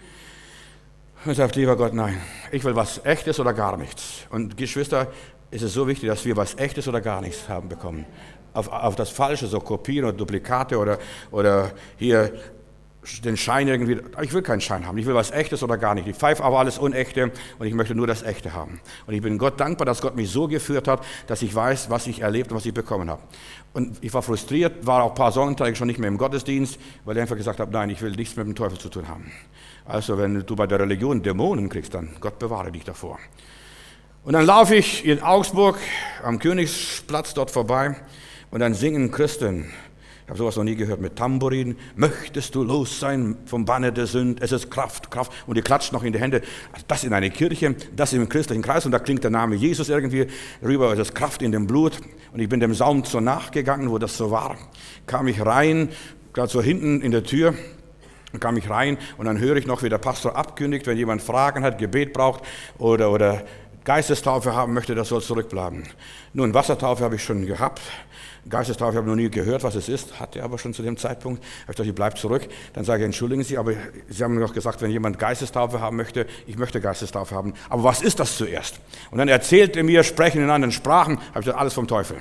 Und sagt, lieber Gott, nein, ich will was Echtes oder gar nichts. Und Geschwister, ist es so wichtig, dass wir was Echtes oder gar nichts haben bekommen. Auf, auf das Falsche, so Kopien oder Duplikate oder, oder hier den Schein irgendwie, ich will keinen Schein haben, ich will was Echtes oder gar nicht. Ich pfeife aber alles Unechte und ich möchte nur das Echte haben. Und ich bin Gott dankbar, dass Gott mich so geführt hat, dass ich weiß, was ich erlebt und was ich bekommen habe. Und ich war frustriert, war auch ein paar Sonntage schon nicht mehr im Gottesdienst, weil ich einfach gesagt habe, nein, ich will nichts mit dem Teufel zu tun haben. Also wenn du bei der Religion Dämonen kriegst, dann Gott bewahre dich davor. Und dann laufe ich in Augsburg am Königsplatz dort vorbei und dann singen Christen. Ich habe sowas noch nie gehört mit Tambourin. Möchtest du los sein vom Banne der Sünde? Es ist Kraft, Kraft. Und die klatschen noch in die Hände. Das in eine Kirche, das im christlichen Kreis. Und da klingt der Name Jesus irgendwie rüber. Es ist Kraft in dem Blut. Und ich bin dem Sound so nachgegangen, wo das so war. Kam ich rein, gerade so hinten in der Tür. Dann kam ich rein und dann höre ich noch, wie der Pastor abkündigt, wenn jemand Fragen hat, Gebet braucht oder, oder Geistestaufe haben möchte, das soll zurückbleiben. Nun, Wassertaufe habe ich schon gehabt. Geistestaufe habe ich noch nie gehört, was es ist, hatte aber schon zu dem Zeitpunkt. Habe ich gedacht, ich bleibe zurück. Dann sage ich, entschuldigen Sie, aber Sie haben mir noch gesagt, wenn jemand Geistestaufe haben möchte, ich möchte Geistestaufe haben. Aber was ist das zuerst? Und dann erzählte er mir, sprechen in anderen Sprachen, habe ich gesagt, alles vom Teufel.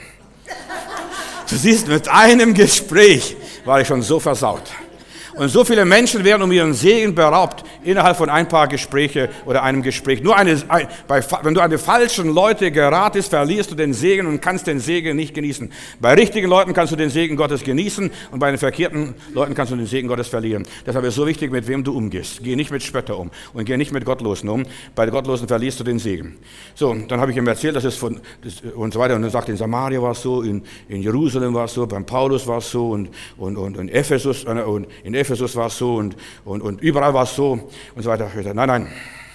Du siehst, mit einem Gespräch war ich schon so versaut. Und so viele Menschen werden um ihren Segen beraubt, innerhalb von ein paar Gespräche oder einem Gespräch. Nur eine, ein, bei, wenn du an die falschen Leute geratest, verlierst du den Segen und kannst den Segen nicht genießen. Bei richtigen Leuten kannst du den Segen Gottes genießen und bei den verkehrten Leuten kannst du den Segen Gottes verlieren. Deshalb ist es so wichtig, mit wem du umgehst. Geh nicht mit Spötter um und geh nicht mit Gottlosen um. Bei Gottlosen verlierst du den Segen. So, dann habe ich ihm erzählt, dass es von das, und so weiter. Und dann sagt er, in Samaria war es so, in, in Jerusalem war es so, beim Paulus war es so und, und, und in Ephesus und in Ephesus war es so und, und, und überall war es so und so weiter. Ich sagte, nein, nein,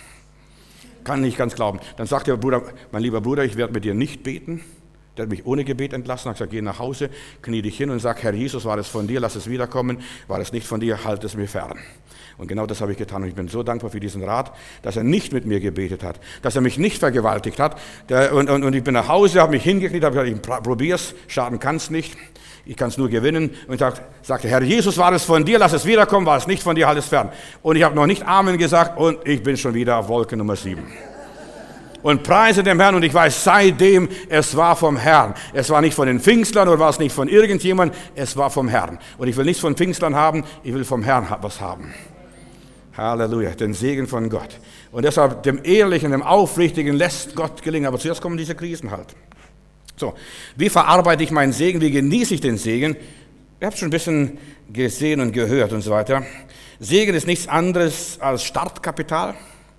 kann nicht ganz glauben. Dann sagt der Bruder, mein lieber Bruder, ich werde mit dir nicht beten. Der hat mich ohne Gebet entlassen, hat gesagt, geh nach Hause, knie dich hin und sag, Herr Jesus, war das von dir, lass es wiederkommen, war das nicht von dir, halt es mir fern. Und genau das habe ich getan und ich bin so dankbar für diesen Rat, dass er nicht mit mir gebetet hat, dass er mich nicht vergewaltigt hat. Der, und, und, und ich bin nach Hause, habe mich hingekniet, habe gesagt, ich probier's, schaden kann's nicht. Ich kann es nur gewinnen. Und ich sagte, Herr Jesus, war es von dir, lass es wiederkommen, war es nicht von dir, halt es fern. Und ich habe noch nicht Amen gesagt und ich bin schon wieder auf Wolke Nummer sieben. Und preise dem Herrn und ich weiß seitdem, es war vom Herrn. Es war nicht von den Pfingstlern oder war es nicht von irgendjemand, es war vom Herrn. Und ich will nichts von Pfingstlern haben, ich will vom Herrn was haben. Halleluja, den Segen von Gott. Und deshalb dem Ehrlichen, dem Aufrichtigen lässt Gott gelingen. Aber zuerst kommen diese Krisen halt. So, wie verarbeite ich meinen Segen, wie genieße ich den Segen? Ihr habt schon ein bisschen gesehen und gehört und so weiter. Segen ist nichts anderes als Startkapital,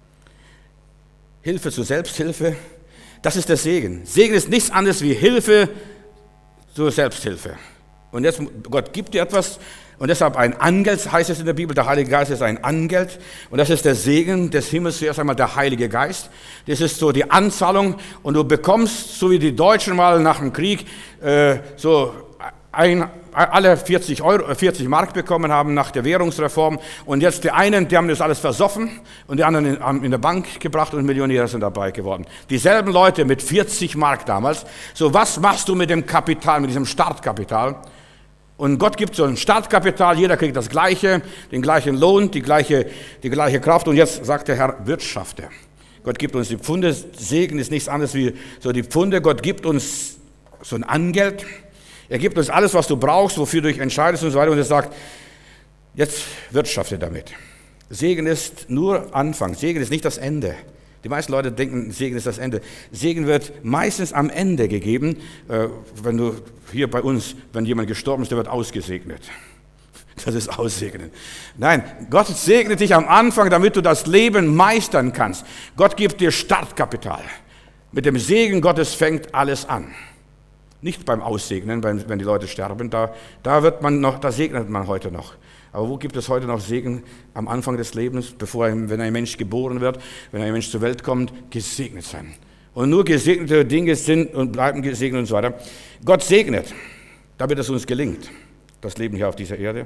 Hilfe zur Selbsthilfe. Das ist der Segen. Segen ist nichts anderes wie Hilfe zur Selbsthilfe. Und jetzt, Gott gibt dir etwas Und deshalb ein Angeld, heißt es in der Bibel, der Heilige Geist ist ein Angeld. Und das ist der Segen des Himmels, zuerst einmal der Heilige Geist. Das ist so die Anzahlung. Und du bekommst, so wie die Deutschen mal nach dem Krieg, äh, so ein, alle vierzig Euro, vierzig Mark bekommen haben nach der Währungsreform. Und jetzt die einen, die haben das alles versoffen und die anderen haben in der Bank gebracht und Millionäre sind dabei geworden. Dieselben Leute mit vierzig Mark damals. So, was machst du mit dem Kapital, mit diesem Startkapital? Und Gott gibt so ein Startkapital, jeder kriegt das Gleiche, den gleichen Lohn, die gleiche, die gleiche Kraft. Und jetzt sagt der Herr, wirtschafte. Gott gibt uns die Pfunde, Segen ist nichts anderes wie so die Pfunde. Gott gibt uns so ein Angeld. Er gibt uns alles, was du brauchst, wofür du dich entscheidest und so weiter. Und er sagt, jetzt wirtschafte damit. Segen ist nur Anfang, Segen ist nicht das Ende. Die meisten Leute denken, Segen ist das Ende. Segen wird meistens am Ende gegeben. Äh, wenn du hier bei uns, wenn jemand gestorben ist, der wird ausgesegnet. Das ist Aussegnen. Nein, Gott segnet dich am Anfang, damit du das Leben meistern kannst. Gott gibt dir Startkapital. Mit dem Segen Gottes fängt alles an. Nicht beim Aussegnen, wenn die Leute sterben, da, da wird man noch, da segnet man heute noch. Aber wo gibt es heute noch Segen am Anfang des Lebens, bevor ein, wenn ein Mensch geboren wird, wenn ein Mensch zur Welt kommt, gesegnet sein. Und nur gesegnete Dinge sind und bleiben gesegnet und so weiter. Gott segnet, damit es uns gelingt, das Leben hier auf dieser Erde,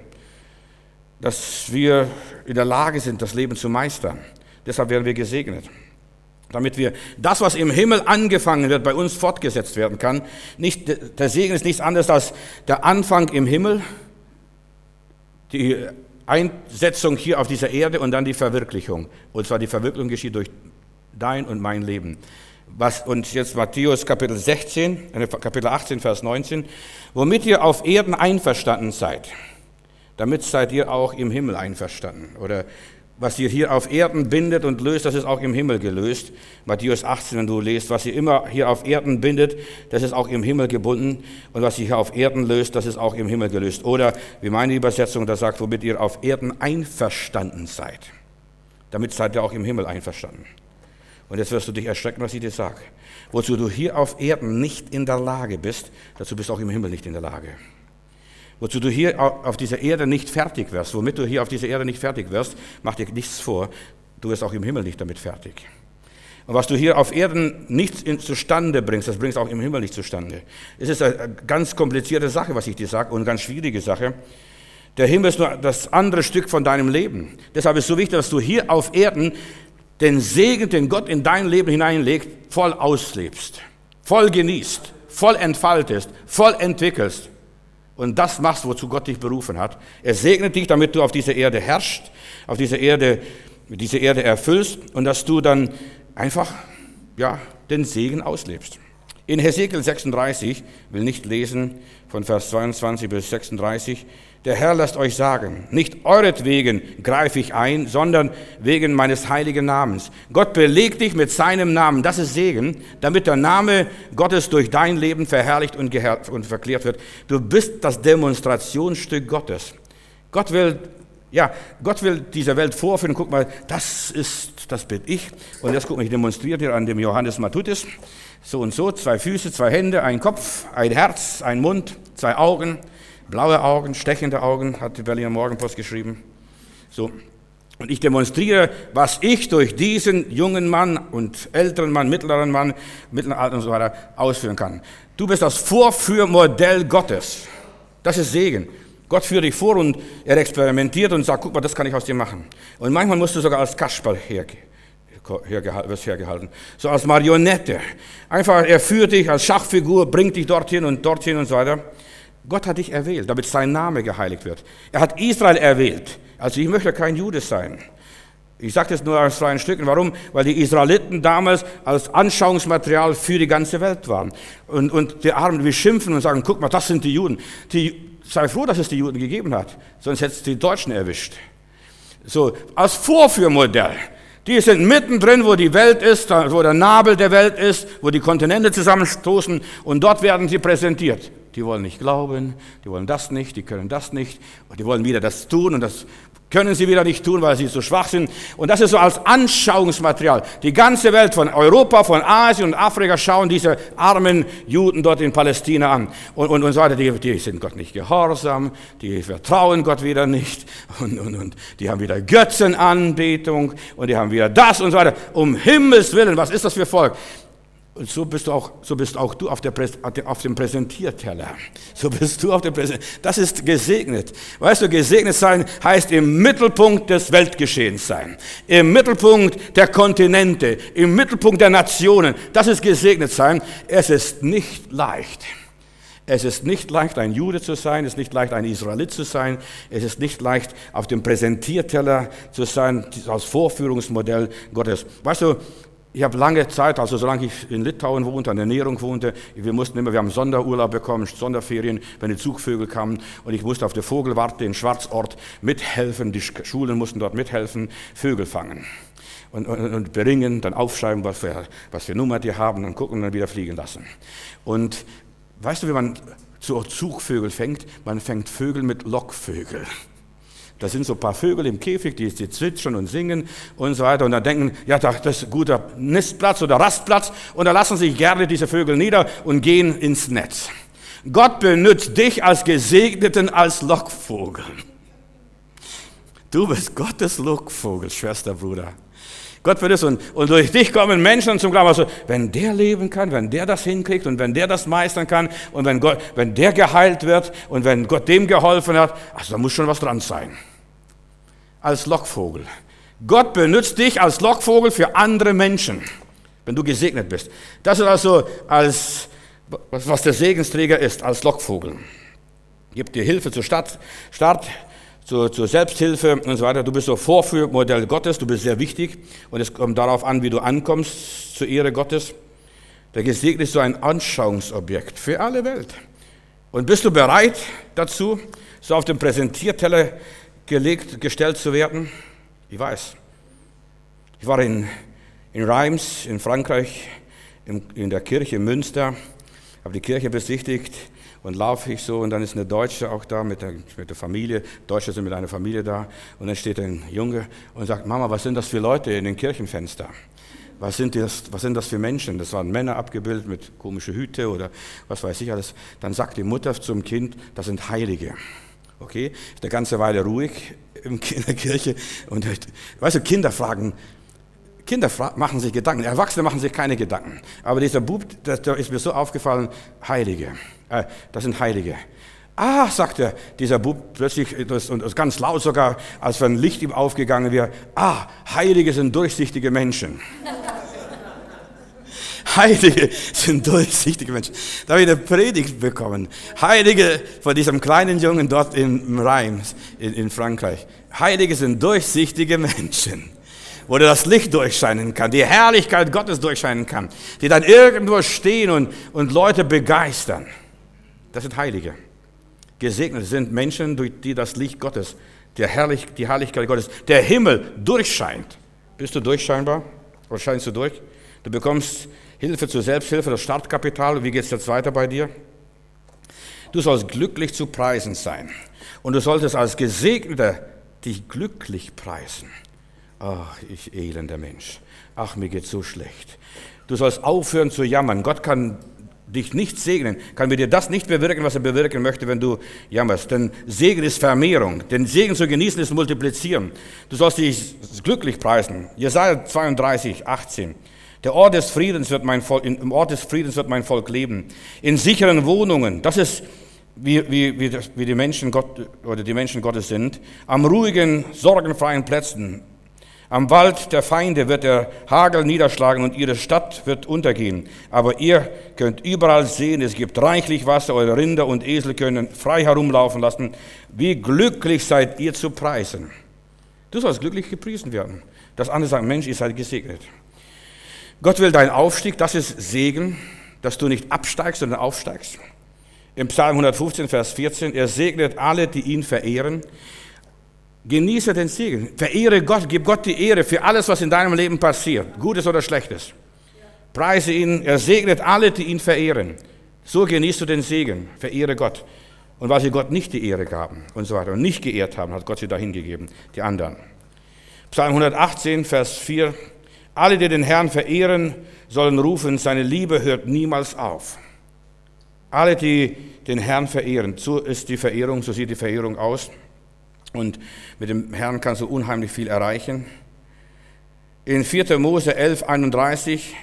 dass wir in der Lage sind, das Leben zu meistern. Deshalb werden wir gesegnet. Damit wir das, was im Himmel angefangen wird, bei uns fortgesetzt werden kann. Nicht, der Segen ist nichts anderes als der Anfang im Himmel, die Einsetzung hier auf dieser Erde und dann die Verwirklichung. Und zwar die Verwirklichung geschieht durch dein und mein Leben. Was, und jetzt Matthäus Kapitel sechzehn, Kapitel achtzehn, Vers neunzehn. Womit ihr auf Erden einverstanden seid, damit seid ihr auch im Himmel einverstanden. Oder was ihr hier auf Erden bindet und löst, das ist auch im Himmel gelöst. Matthäus achtzehn, wenn du liest, was ihr immer hier auf Erden bindet, das ist auch im Himmel gebunden. Und was ihr hier auf Erden löst, das ist auch im Himmel gelöst. Oder wie meine Übersetzung da sagt, womit ihr auf Erden einverstanden seid. Damit seid ihr auch im Himmel einverstanden. Und jetzt wirst du dich erschrecken, was ich dir sage. Wozu du hier auf Erden nicht in der Lage bist, dazu bist du auch im Himmel nicht in der Lage. Wozu du hier auf dieser Erde nicht fertig wirst, womit du hier auf dieser Erde nicht fertig wirst, mach dir nichts vor, du wirst auch im Himmel nicht damit fertig. Und was du hier auf Erden nicht in, zustande bringst, das bringst du auch im Himmel nicht zustande. Es ist eine ganz komplizierte Sache, was ich dir sage, und eine ganz schwierige Sache. Der Himmel ist nur das andere Stück von deinem Leben. Deshalb ist es so wichtig, dass du hier auf Erden den Segen, den Gott in dein Leben hineinlegt, voll auslebst, voll genießt, voll entfaltest, voll entwickelst. Und das machst, wozu Gott dich berufen hat. Er segnet dich, damit du auf dieser Erde herrschst, auf dieser Erde, diese Erde erfüllst und dass du dann einfach, ja, den Segen auslebst. In Hesekiel sechsunddreißig, will nicht lesen, von Vers zweiundzwanzig bis sechsunddreißig, der Herr lässt euch sagen, nicht euretwegen greife ich ein, sondern wegen meines heiligen Namens. Gott belegt dich mit seinem Namen, das ist Segen, damit der Name Gottes durch dein Leben verherrlicht und, und verklärt wird. Du bist das Demonstrationsstück Gottes. Gott will, ja, Gott will dieser Welt vorführen, guck mal, das ist, das bin ich. Und jetzt guck mal, ich demonstriere dir an dem Johannes Matthäus, so und so, zwei Füße, zwei Hände, ein Kopf, ein Herz, ein Mund, zwei Augen, blaue Augen, stechende Augen, hat die Berliner Morgenpost geschrieben. So. Und ich demonstriere, was ich durch diesen jungen Mann und älteren Mann, mittleren Mann, mittleren Alter und so weiter ausführen kann. Du bist das Vorführmodell Gottes. Das ist Segen. Gott führt dich vor und er experimentiert und sagt, guck mal, das kann ich aus dir machen. Und manchmal musst du sogar als Kasperl hergehen. Wirst hergehalten. So als Marionette. Einfach, er führt dich als Schachfigur, bringt dich dorthin und dorthin und so weiter. Gott hat dich erwählt, damit sein Name geheiligt wird. Er hat Israel erwählt. Also ich möchte kein Jude sein. Ich sage das nur aus freien Stücken. Warum? Weil die Israeliten damals als Anschauungsmaterial für die ganze Welt waren. Und, und die Armen, wir schimpfen und sagen, guck mal, das sind die Juden. Die, sei froh, dass es die Juden gegeben hat. Sonst hätte es die Deutschen erwischt. So, als Vorführmodell. Die sind mittendrin, wo die Welt ist, wo der Nabel der Welt ist, wo die Kontinente zusammenstoßen und dort werden sie präsentiert. Die wollen nicht glauben, die wollen das nicht, die können das nicht und die wollen wieder das tun und das können sie wieder nicht tun, weil sie so schwach sind. Und das ist so als Anschauungsmaterial. Die ganze Welt von Europa, von Asien und Afrika schauen diese armen Juden dort in Palästina an. Und, und, und so weiter, die, die sind Gott nicht gehorsam, die vertrauen Gott wieder nicht. Und, und, und die haben wieder Götzenanbetung und die haben wieder das und so weiter. Um Himmels Willen, was ist das für Volk? Und so bist du auch, so bist auch du auf, der, auf dem Präsentierteller. So bist du auf dem Präsentierteller. Das ist gesegnet. Weißt du, gesegnet sein heißt im Mittelpunkt des Weltgeschehens sein. Im Mittelpunkt der Kontinente. Im Mittelpunkt der Nationen. Das ist gesegnet sein. Es ist nicht leicht. Es ist nicht leicht, ein Jude zu sein. Es ist nicht leicht, ein Israelit zu sein. Es ist nicht leicht, auf dem Präsentierteller zu sein, als Vorführungsmodell Gottes. Weißt du, ich habe lange Zeit, also solange ich in Litauen wohnte, an der Ernährung wohnte, wir mussten immer, wir haben Sonderurlaub bekommen, Sonderferien, wenn die Zugvögel kamen und ich musste auf der Vogelwarte in Schwarzort mithelfen, die Schulen mussten dort mithelfen, Vögel fangen und, und, und beringen, dann aufschreiben, was für, was für Nummer die haben und gucken und dann wieder fliegen lassen. Und weißt du, wie man so Zugvögel fängt? Man fängt Vögel mit Lockvögel. Da sind so ein paar Vögel im Käfig, die, die zwitschern und singen und so weiter. Und dann denken, ja, das ist ein guter Nistplatz oder Rastplatz. Und da lassen sich gerne diese Vögel nieder und gehen ins Netz. Gott benutzt dich als Gesegneten, als Lockvogel. Du bist Gottes Lockvogel, Schwester, Bruder. Gott wird es und, und durch dich kommen Menschen zum Glauben. Also, wenn der leben kann, wenn der das hinkriegt und wenn der das meistern kann und wenn, Gott, wenn der geheilt wird und wenn Gott dem geholfen hat, also da muss schon was dran sein. Als Lockvogel. Gott benutzt dich als Lockvogel für andere Menschen, wenn du gesegnet bist. Das ist also als, was der Segensträger ist, als Lockvogel. Gibt dir Hilfe zur Start, Start zur, zur Selbsthilfe und so weiter. Du bist so Vorführmodell Gottes, du bist sehr wichtig und es kommt darauf an, wie du ankommst zur Ehre Gottes. Der Gesegnete ist so ein Anschauungsobjekt für alle Welt. Und bist du bereit dazu, so auf dem Präsentierteller gelegt, gestellt zu werden? Ich weiß. Ich war in, in Reims, in Frankreich, in, in der Kirche in Münster, habe die Kirche besichtigt und laufe ich so und dann ist eine Deutsche auch da mit der, mit der Familie. Deutsche sind mit einer Familie da und dann steht ein Junge und sagt, Mama, was sind das für Leute in den Kirchenfenstern? Was sind, das, was sind das für Menschen? Das waren Männer abgebildet mit komischen Hüte oder was weiß ich alles. Dann sagt die Mutter zum Kind, das sind Heilige. Okay, ist eine ganze Weile ruhig in der Kirche. Und weißt du, Kinder fragen, Kinder fra- machen sich Gedanken, Erwachsene machen sich keine Gedanken. Aber dieser Bub, da ist mir so aufgefallen, Heilige, äh, das sind Heilige. Ah, sagte dieser Bub plötzlich, das, und das ganz laut sogar, als wenn ein Licht ihm aufgegangen wäre, ah, Heilige sind durchsichtige Menschen. Heilige sind durchsichtige Menschen. Da habe ich eine Predigt bekommen. Heilige von diesem kleinen Jungen dort in Reims, in, in Frankreich. Heilige sind durchsichtige Menschen, wo das Licht durchscheinen kann, die Herrlichkeit Gottes durchscheinen kann, die dann irgendwo stehen und, und Leute begeistern. Das sind Heilige. Gesegnet sind Menschen, durch die das Licht Gottes, der Herrlich, die Herrlichkeit Gottes, der Himmel durchscheint. Bist du durchscheinbar? Oder scheinst du durch? Du bekommst Hilfe zur Selbsthilfe, das Startkapital. Wie geht es jetzt weiter bei dir? Du sollst glücklich zu preisen sein. Und du solltest als Gesegneter dich glücklich preisen. Ach, ich elender Mensch. Ach, mir geht's so schlecht. Du sollst aufhören zu jammern. Gott kann dich nicht segnen, kann mit dir das nicht bewirken, was er bewirken möchte, wenn du jammerst. Denn Segen ist Vermehrung. Den Segen zu genießen ist Multiplizieren. Du sollst dich glücklich preisen. Jesaja zweiunddreißig, achtzehn. Der Ort des Friedens wird mein Volk, im Ort des Friedens wird mein Volk leben. In sicheren Wohnungen. Das ist, wie, wie, wie, wie die Menschen Gott, oder die Menschen Gottes sind. Am ruhigen, sorgenfreien Plätzen. Am Wald der Feinde wird der Hagel niederschlagen und ihre Stadt wird untergehen. Aber ihr könnt überall sehen, es gibt reichlich Wasser, eure Rinder und Esel können frei herumlaufen lassen. Wie glücklich seid ihr zu preisen. Du sollst glücklich gepriesen werden. Das andere sagt, Mensch, ihr seid gesegnet. Gott will deinen Aufstieg, das ist Segen, dass du nicht absteigst, sondern aufsteigst. Im Psalm hundertfünfzehn, Vers vierzehn, er segnet alle, die ihn verehren. Genieße den Segen, verehre Gott, gib Gott die Ehre für alles, was in deinem Leben passiert, Gutes oder Schlechtes. Preise ihn, er segnet alle, die ihn verehren. So genießt du den Segen, verehre Gott. Und weil sie Gott nicht die Ehre gaben und so weiter und nicht geehrt haben, hat Gott sie dahin gegeben, die anderen. Psalm hundertachtzehn, Vers vier. Alle, die den Herrn verehren, sollen rufen, seine Liebe hört niemals auf. Alle, die den Herrn verehren, so ist die Verehrung, so sieht die Verehrung aus. Und mit dem Herrn kannst du unheimlich viel erreichen. In vierter Mose elf, einunddreißig,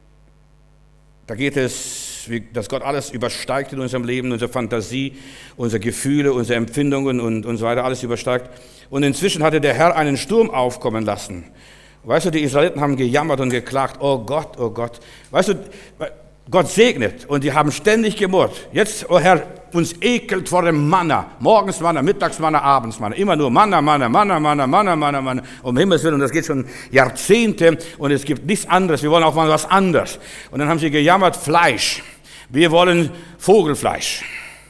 da geht es, dass Gott alles übersteigt in unserem Leben, unsere Fantasie, unsere Gefühle, unsere Empfindungen und, und so weiter, alles übersteigt. Und inzwischen hatte der Herr einen Sturm aufkommen lassen. Weißt du, die Israeliten haben gejammert und geklagt, oh Gott, oh Gott. Weißt du, Gott segnet und die haben ständig gemurrt. Jetzt, oh Herr, uns ekelt vor dem Manna. Morgens Manna, mittags Manna, abends Manna. Immer nur Manna, Manna, Manna, Manna, Manna, Manna, Manna. Um Himmels Willen, und das geht schon Jahrzehnte und es gibt nichts anderes. Wir wollen auch mal was anderes. Und dann haben sie gejammert, Fleisch. Wir wollen Vogelfleisch.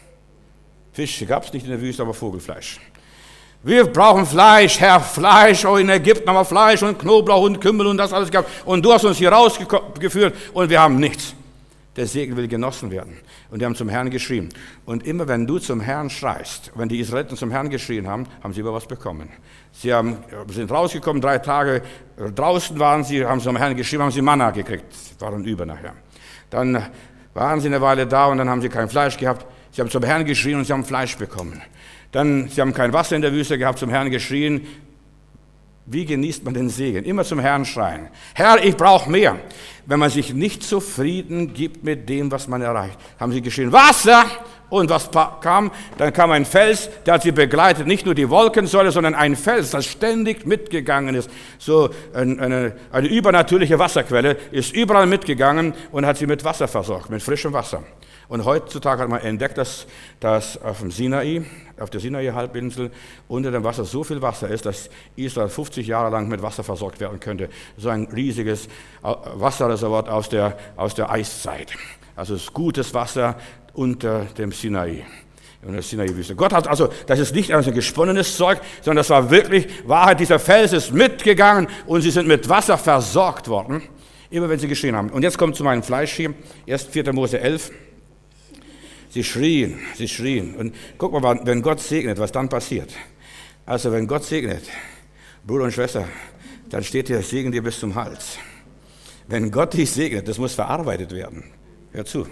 Fische gab es nicht in der Wüste, aber Vogelfleisch. Wir brauchen Fleisch, Herr, Fleisch. Oh, in Ägypten haben wir Fleisch und Knoblauch und Kümmel und das alles gehabt. Und du hast uns hier rausgeführt und wir haben nichts. Der Segen will genossen werden. Und die haben zum Herrn geschrien. Und immer wenn du zum Herrn schreist, wenn die Israeliten zum Herrn geschrien haben, haben sie über was bekommen. Sie haben, sind rausgekommen, drei Tage draußen waren sie, haben zum Herrn geschrien, haben sie Manna gekriegt. Waren über nachher. Dann waren sie eine Weile da und dann haben sie kein Fleisch gehabt. Sie haben zum Herrn geschrien und sie haben Fleisch bekommen. Dann, sie haben kein Wasser in der Wüste gehabt, zum Herrn geschrien. Wie genießt man den Segen? Immer zum Herrn schreien. Herr, ich brauche mehr. Wenn man sich nicht zufrieden gibt mit dem, was man erreicht, haben sie geschrien, Wasser! Und was kam? Dann kam ein Fels, der hat sie begleitet. Nicht nur die Wolkensäule, sondern ein Fels, das ständig mitgegangen ist. So eine, eine übernatürliche Wasserquelle ist überall mitgegangen und hat sie mit Wasser versorgt, mit frischem Wasser. Und heutzutage hat man entdeckt, dass, dass auf dem Sinai, auf der Sinai-Halbinsel unter dem Wasser so viel Wasser ist, dass Israel fünfzig Jahre lang mit Wasser versorgt werden könnte. So ein riesiges Wasserreservoir aus der, aus der Eiszeit. Also es ist gutes Wasser unter dem Sinai, in der Sinai-Wüste. Gott hat also, das ist nicht ein gesponnenes Zeug, sondern das war wirklich Wahrheit. Dieser Fels ist mitgegangen und sie sind mit Wasser versorgt worden, immer wenn sie geschrien haben. Und jetzt kommt zu meinem Fleisch hier, erst vierter Mose elf. Sie schrien, sie schrien. Und guck mal, wenn Gott segnet, was dann passiert. Also wenn Gott segnet, Bruder und Schwester, dann steht der Segen dir bis zum Hals. Wenn Gott dich segnet, das muss verarbeitet werden. Hör zu.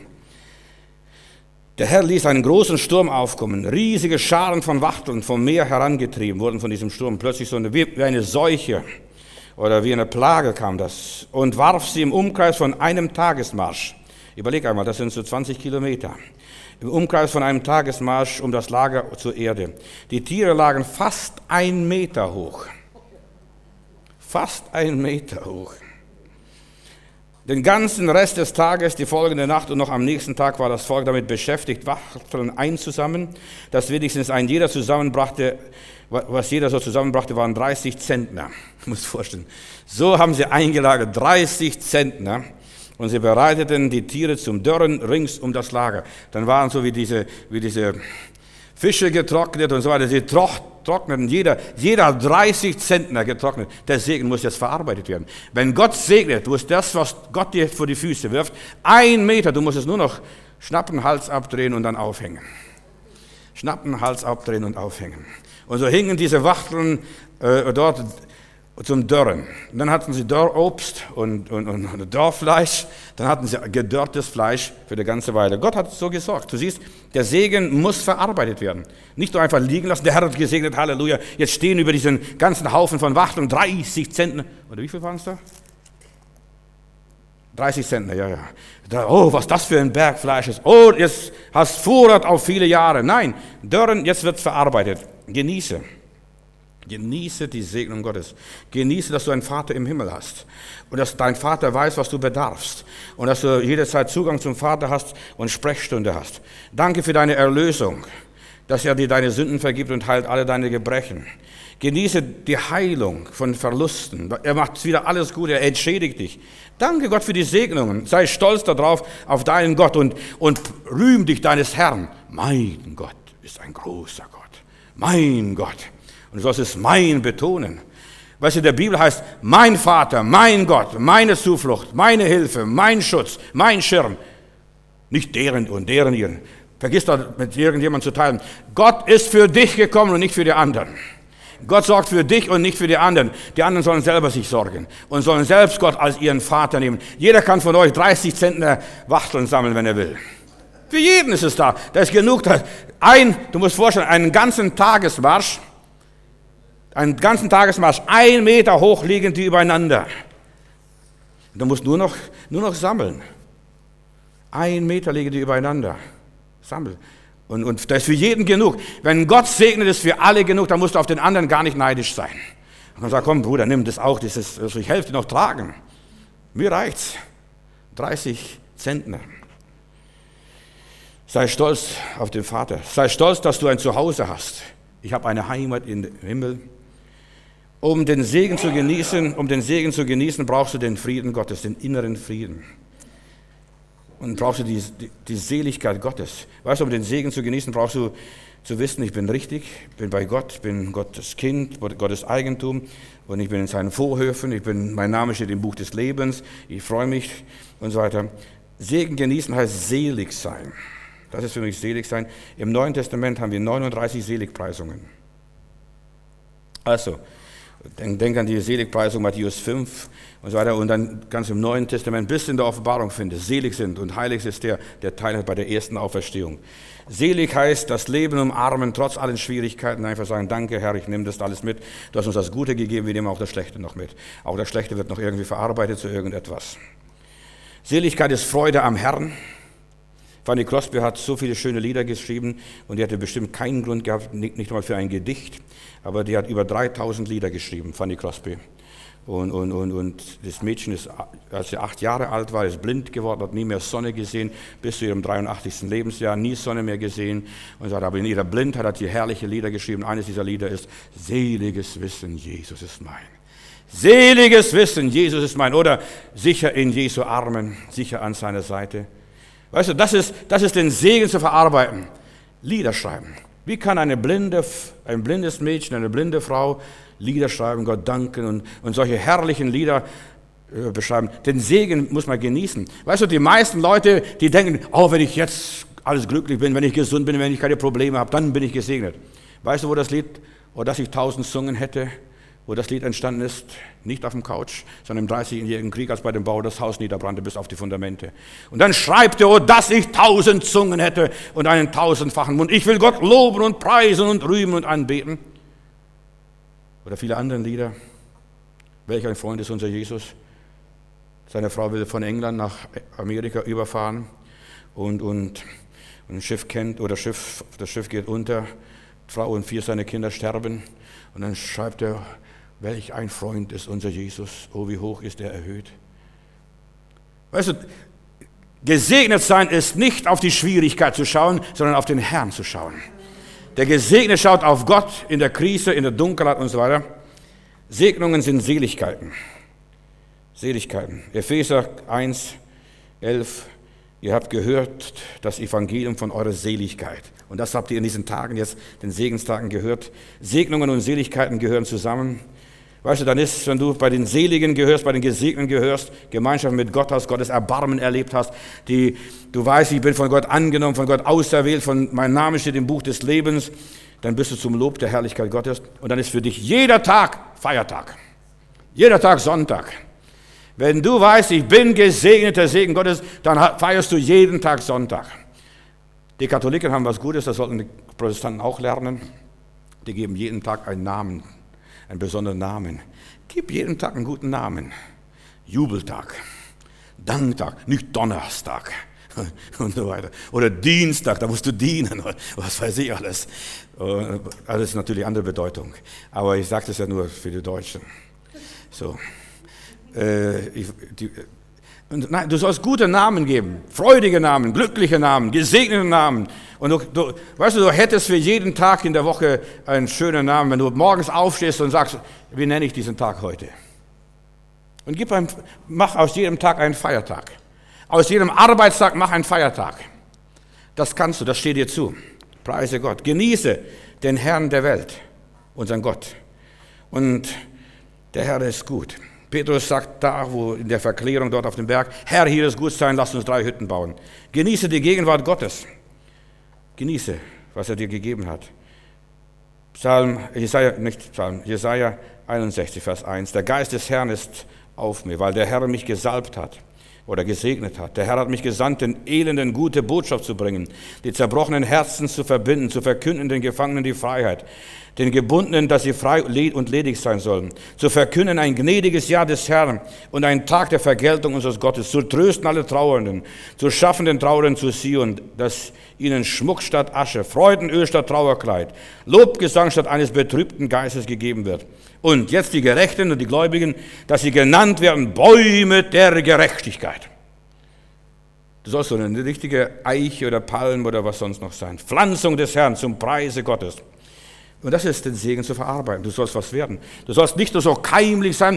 Der Herr ließ einen großen Sturm aufkommen. Riesige Scharen von Wachteln vom Meer herangetrieben wurden von diesem Sturm. Plötzlich so eine, wie eine Seuche oder wie eine Plage kam das und warf sie im Umkreis von einem Tagesmarsch. Überleg einmal, das sind so zwanzig Kilometer. Im Umkreis von einem Tagesmarsch um das Lager zur Erde. Die Tiere lagen fast ein Meter hoch. Fast ein Meter hoch. Den ganzen Rest des Tages, die folgende Nacht und noch am nächsten Tag war das Volk damit beschäftigt, Wachteln einzusammeln, dass wenigstens ein jeder zusammenbrachte, was jeder so zusammenbrachte, waren dreißig Zentner. Ich muss vorstellen. So haben sie eingelagert, dreißig Zentner. Und sie bereiteten die Tiere zum Dörren rings um das Lager. Dann waren so wie diese, wie diese Fische getrocknet und so weiter. Sie trockneten, jeder, jeder dreißig Zentner getrocknet. Der Segen muss jetzt verarbeitet werden. Wenn Gott segnet, muss das, was Gott dir vor die Füße wirft, ein Meter, du musst es nur noch schnappen, Hals abdrehen und dann aufhängen. Schnappen, Hals abdrehen und aufhängen. Und so hingen diese Wachteln äh, dort zum Dörren. Und dann hatten sie Dörrobst und, und, und Dörrfleisch. Dann hatten sie gedörrtes Fleisch für die ganze Weile. Gott hat so gesorgt. Du siehst, der Segen muss verarbeitet werden. Nicht nur einfach liegen lassen. Der Herr hat gesegnet, Halleluja. Jetzt stehen über diesen ganzen Haufen von Wachteln dreißig Zentner. Oder wie viel waren es da? dreißig Zentner, ja, ja. Da, oh, was das für ein Berg Fleisch ist. Oh, jetzt hast Vorrat auf viele Jahre. Nein, Dörren, jetzt wird es verarbeitet. Genieße. Genieße die Segnung Gottes. Genieße, dass du einen Vater im Himmel hast. Und dass dein Vater weiß, was du bedarfst. Und dass du jederzeit Zugang zum Vater hast und Sprechstunde hast. Danke für deine Erlösung, dass er dir deine Sünden vergibt und heilt alle deine Gebrechen. Genieße die Heilung von Verlusten. Er macht wieder alles gut, er entschädigt dich. Danke Gott für die Segnungen. Sei stolz darauf, auf deinen Gott und, und rühm dich deines Herrn. Mein Gott ist ein großer Gott. Mein Gott. Und du sollst es mein betonen. Weißt du, in der Bibel heißt, mein Vater, mein Gott, meine Zuflucht, meine Hilfe, mein Schutz, mein Schirm. Nicht deren und deren ihren. Vergiss doch mit irgendjemandem zu teilen. Gott ist für dich gekommen und nicht für die anderen. Gott sorgt für dich und nicht für die anderen. Die anderen sollen selber sich sorgen und sollen selbst Gott als ihren Vater nehmen. Jeder kann von euch dreißig Zentner Wachteln sammeln, wenn er will. Für jeden ist es da. Da ist genug. Ein, du musst vorstellen, einen ganzen Tagesmarsch, einen ganzen Tagesmarsch, ein Meter hoch liegen die übereinander. Du musst nur noch, nur noch sammeln. Ein Meter liegen die übereinander. Sammeln. Und, und da ist für jeden genug. Wenn Gott segnet, ist für alle genug, dann musst du auf den anderen gar nicht neidisch sein. Und dann sagt, komm Bruder, nimm das auch, das ist, also ich helfe dir noch tragen. Mir reicht's. dreißig Zentner. Sei stolz auf den Vater. Sei stolz, dass du ein Zuhause hast. Ich habe eine Heimat im Himmel. Um den Segen zu genießen, um den Segen zu genießen, brauchst du den Frieden Gottes, den inneren Frieden. Und brauchst du die, die, die Seligkeit Gottes. Weißt du, um den Segen zu genießen, brauchst du zu wissen, ich bin richtig, bin bei Gott, ich bin Gottes Kind, Gottes Eigentum und ich bin in seinen Vorhöfen, ich bin, mein Name steht im Buch des Lebens, ich freue mich und so weiter. Segen genießen heißt selig sein. Das ist für mich selig sein. Im Neuen Testament haben wir neununddreißig Seligpreisungen. Also, denk, denk an die Seligpreisung Matthäus fünf und so weiter und dann ganz im Neuen Testament bis in der Offenbarung findest. Selig sind und heilig ist der, der teilhat bei der ersten Auferstehung. Selig heißt, das Leben umarmen, trotz allen Schwierigkeiten, einfach sagen, danke Herr, ich nehme das alles mit. Du hast uns das Gute gegeben, wir nehmen auch das Schlechte noch mit. Auch das Schlechte wird noch irgendwie verarbeitet zu irgendetwas. Seligkeit ist Freude am Herrn. Fanny Crosby hat so viele schöne Lieder geschrieben und die hatte bestimmt keinen Grund gehabt, nicht, nicht mal für ein Gedicht, aber die hat über dreitausend Lieder geschrieben, Fanny Crosby. Und, und, und, und das Mädchen, ist, als sie acht Jahre alt war, ist blind geworden, hat nie mehr Sonne gesehen, bis zu ihrem dreiundachtzigsten Lebensjahr, nie Sonne mehr gesehen. Und sagt, aber in ihrer Blindheit hat sie herrliche Lieder geschrieben. Eines dieser Lieder ist, seliges Wissen, Jesus ist mein. Seliges Wissen, Jesus ist mein. Oder sicher in Jesu Armen, sicher an seiner Seite. Weißt du, das ist, das ist den Segen zu verarbeiten. Lieder schreiben. Wie kann eine blinde, ein blindes Mädchen, eine blinde Frau Lieder schreiben, Gott danken und, und solche herrlichen Lieder äh, beschreiben? Den Segen muss man genießen. Weißt du, die meisten Leute, die denken, oh, wenn ich jetzt alles glücklich bin, wenn ich gesund bin, wenn ich keine Probleme habe, dann bin ich gesegnet. Weißt du, wo das Lied, oh, dass ich tausend Zungen hätte, wo das Lied entstanden ist? Nicht auf dem Couch, sondern im dreißigjährigen Krieg, als bei dem Bau das Haus niederbrannte bis auf die Fundamente. Und dann schreibt er, oh, dass ich tausend Zungen hätte und einen tausendfachen Mund. Ich will Gott loben und preisen und rühmen und anbeten. Oder viele andere Lieder. Welch ein Freund ist unser Jesus. Seine Frau will von England nach Amerika überfahren und, und, und ein Schiff kennt, oder Schiff, das Schiff geht unter. Frau und vier seiner Kinder sterben. Und dann schreibt er, welch ein Freund ist unser Jesus. Oh, wie hoch ist er erhöht. Weißt du, gesegnet sein ist nicht auf die Schwierigkeit zu schauen, sondern auf den Herrn zu schauen. Der Gesegnete schaut auf Gott in der Krise, in der Dunkelheit und so weiter. Segnungen sind Seligkeiten. Seligkeiten. Epheser eins, elf. Ihr habt gehört das Evangelium von eurer Seligkeit. Und das habt ihr in diesen Tagen jetzt, den Segenstagen, gehört. Segnungen und Seligkeiten gehören zusammen. Weißt du, dann ist, wenn du bei den Seligen gehörst, bei den Gesegneten gehörst, Gemeinschaft mit Gott hast, Gottes Erbarmen erlebt hast, die, du weißt, ich bin von Gott angenommen, von Gott auserwählt, von, mein Name steht im Buch des Lebens, dann bist du zum Lob der Herrlichkeit Gottes. Und dann ist für dich jeder Tag Feiertag. Jeder Tag Sonntag. Wenn du weißt, ich bin gesegnet, der Segen Gottes, dann feierst du jeden Tag Sonntag. Die Katholiken haben was Gutes, das sollten die Protestanten auch lernen. Die geben jeden Tag einen Namen, einen besonderen Namen. Gib jeden Tag einen guten Namen. Jubeltag, Danktag, nicht Donnerstag und so weiter. Oder Dienstag, da musst du dienen, was weiß ich alles. Das ist natürlich andere Bedeutung. Aber ich sage das ja nur für die Deutschen. So. Äh, ich, die, nein, du sollst gute Namen geben, freudige Namen, glückliche Namen, gesegnete Namen. Und du, du, weißt du, du hättest für jeden Tag in der Woche einen schönen Namen, wenn du morgens aufstehst und sagst, wie nenne ich diesen Tag heute? Und gib ein, mach aus jedem Tag einen Feiertag. Aus jedem Arbeitstag mach einen Feiertag. Das kannst du, das steht dir zu. Preise Gott. Genieße den Herrn der Welt, unseren Gott. Und der Herr ist gut. Petrus sagt da, wo in der Verklärung dort auf dem Berg, Herr, hier ist gut sein, lass uns drei Hütten bauen. Genieße die Gegenwart Gottes. Genieße, was er dir gegeben hat. Psalm, Jesaja, nicht Psalm, Jesaja einundsechzig, Vers eins. Der Geist des Herrn ist auf mir, weil der Herr mich gesalbt hat oder gesegnet hat. Der Herr hat mich gesandt, den Elenden gute Botschaft zu bringen, die zerbrochenen Herzen zu verbinden, zu verkünden den Gefangenen die Freiheit, den Gebundenen, dass sie frei und ledig sein sollen, zu verkünden ein gnädiges Jahr des Herrn und einen Tag der Vergeltung unseres Gottes, zu trösten alle Trauernden, zu schaffen den Trauernden zu Zion, dass ihnen Schmuck statt Asche, Freudenöl statt Trauerkleid, Lobgesang statt eines betrübten Geistes gegeben wird. Und jetzt die Gerechten und die Gläubigen, dass sie genannt werden Bäume der Gerechtigkeit. Du sollst so eine richtige Eiche oder Palm oder was sonst noch sein. Pflanzung des Herrn zum Preise Gottes. Und das ist den Segen zu verarbeiten. Du sollst was werden. Du sollst nicht nur so keimlich sein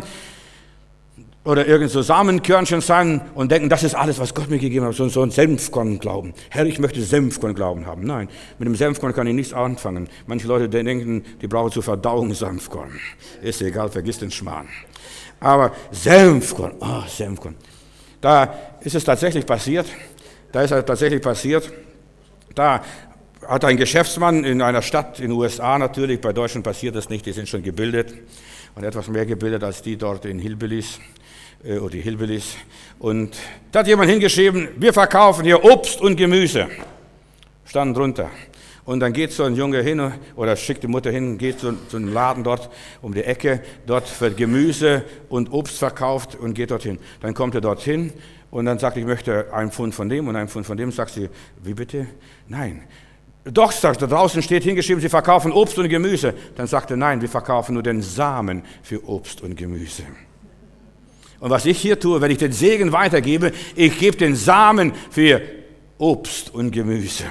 oder irgend so Samenkörnchen sein und denken, das ist alles, was Gott mir gegeben hat. So, so ein Senfkorn glauben. Herr, ich möchte Senfkorn glauben haben. Nein, mit dem Senfkorn kann ich nichts anfangen. Manche Leute denken, die brauchen zur Verdauung Senfkorn. Ist egal, vergiss den Schmarrn. Aber Senfkorn, oh, Senfkorn. Da ist es tatsächlich passiert. Da ist es tatsächlich passiert. Da hat ein Geschäftsmann in einer Stadt in den U S A natürlich, bei Deutschen passiert das nicht, die sind schon gebildet und etwas mehr gebildet als die dort in Hillbillies, äh, oder die Hillbillies. Und da hat jemand hingeschrieben, wir verkaufen hier Obst und Gemüse, stand drunter. Und dann geht so ein Junge hin oder schickt die Mutter hin, geht zu, zu einem Laden dort um die Ecke, dort wird Gemüse und Obst verkauft und geht dorthin. Dann kommt er dorthin und dann sagt, ich möchte einen Pfund von dem und einen Pfund von dem. Sagt sie, wie bitte? Nein. Doch, sagt er, draußen steht hingeschrieben, sie verkaufen Obst und Gemüse. Dann sagt er, nein, wir verkaufen nur den Samen für Obst und Gemüse. Und was ich hier tue, wenn ich den Segen weitergebe, ich gebe den Samen für Obst und Gemüse.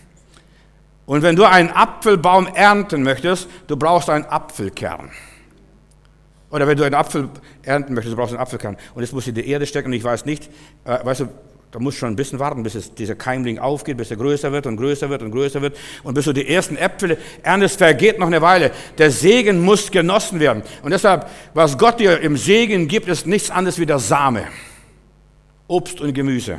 Und wenn du einen Apfelbaum ernten möchtest, du brauchst einen Apfelkern. Oder wenn du einen Apfel ernten möchtest, du brauchst einen Apfelkern. Und jetzt musst du in die Erde stecken und ich weiß nicht, äh, weißt du, da musst du schon ein bisschen warten, bis es, dieser Keimling aufgeht, bis er größer wird und größer wird und größer wird. Und bis du die ersten Äpfel erntest, vergeht noch eine Weile. Der Segen muss genossen werden. Und deshalb, was Gott dir im Segen gibt, ist nichts anderes wie der Same. Obst und Gemüse.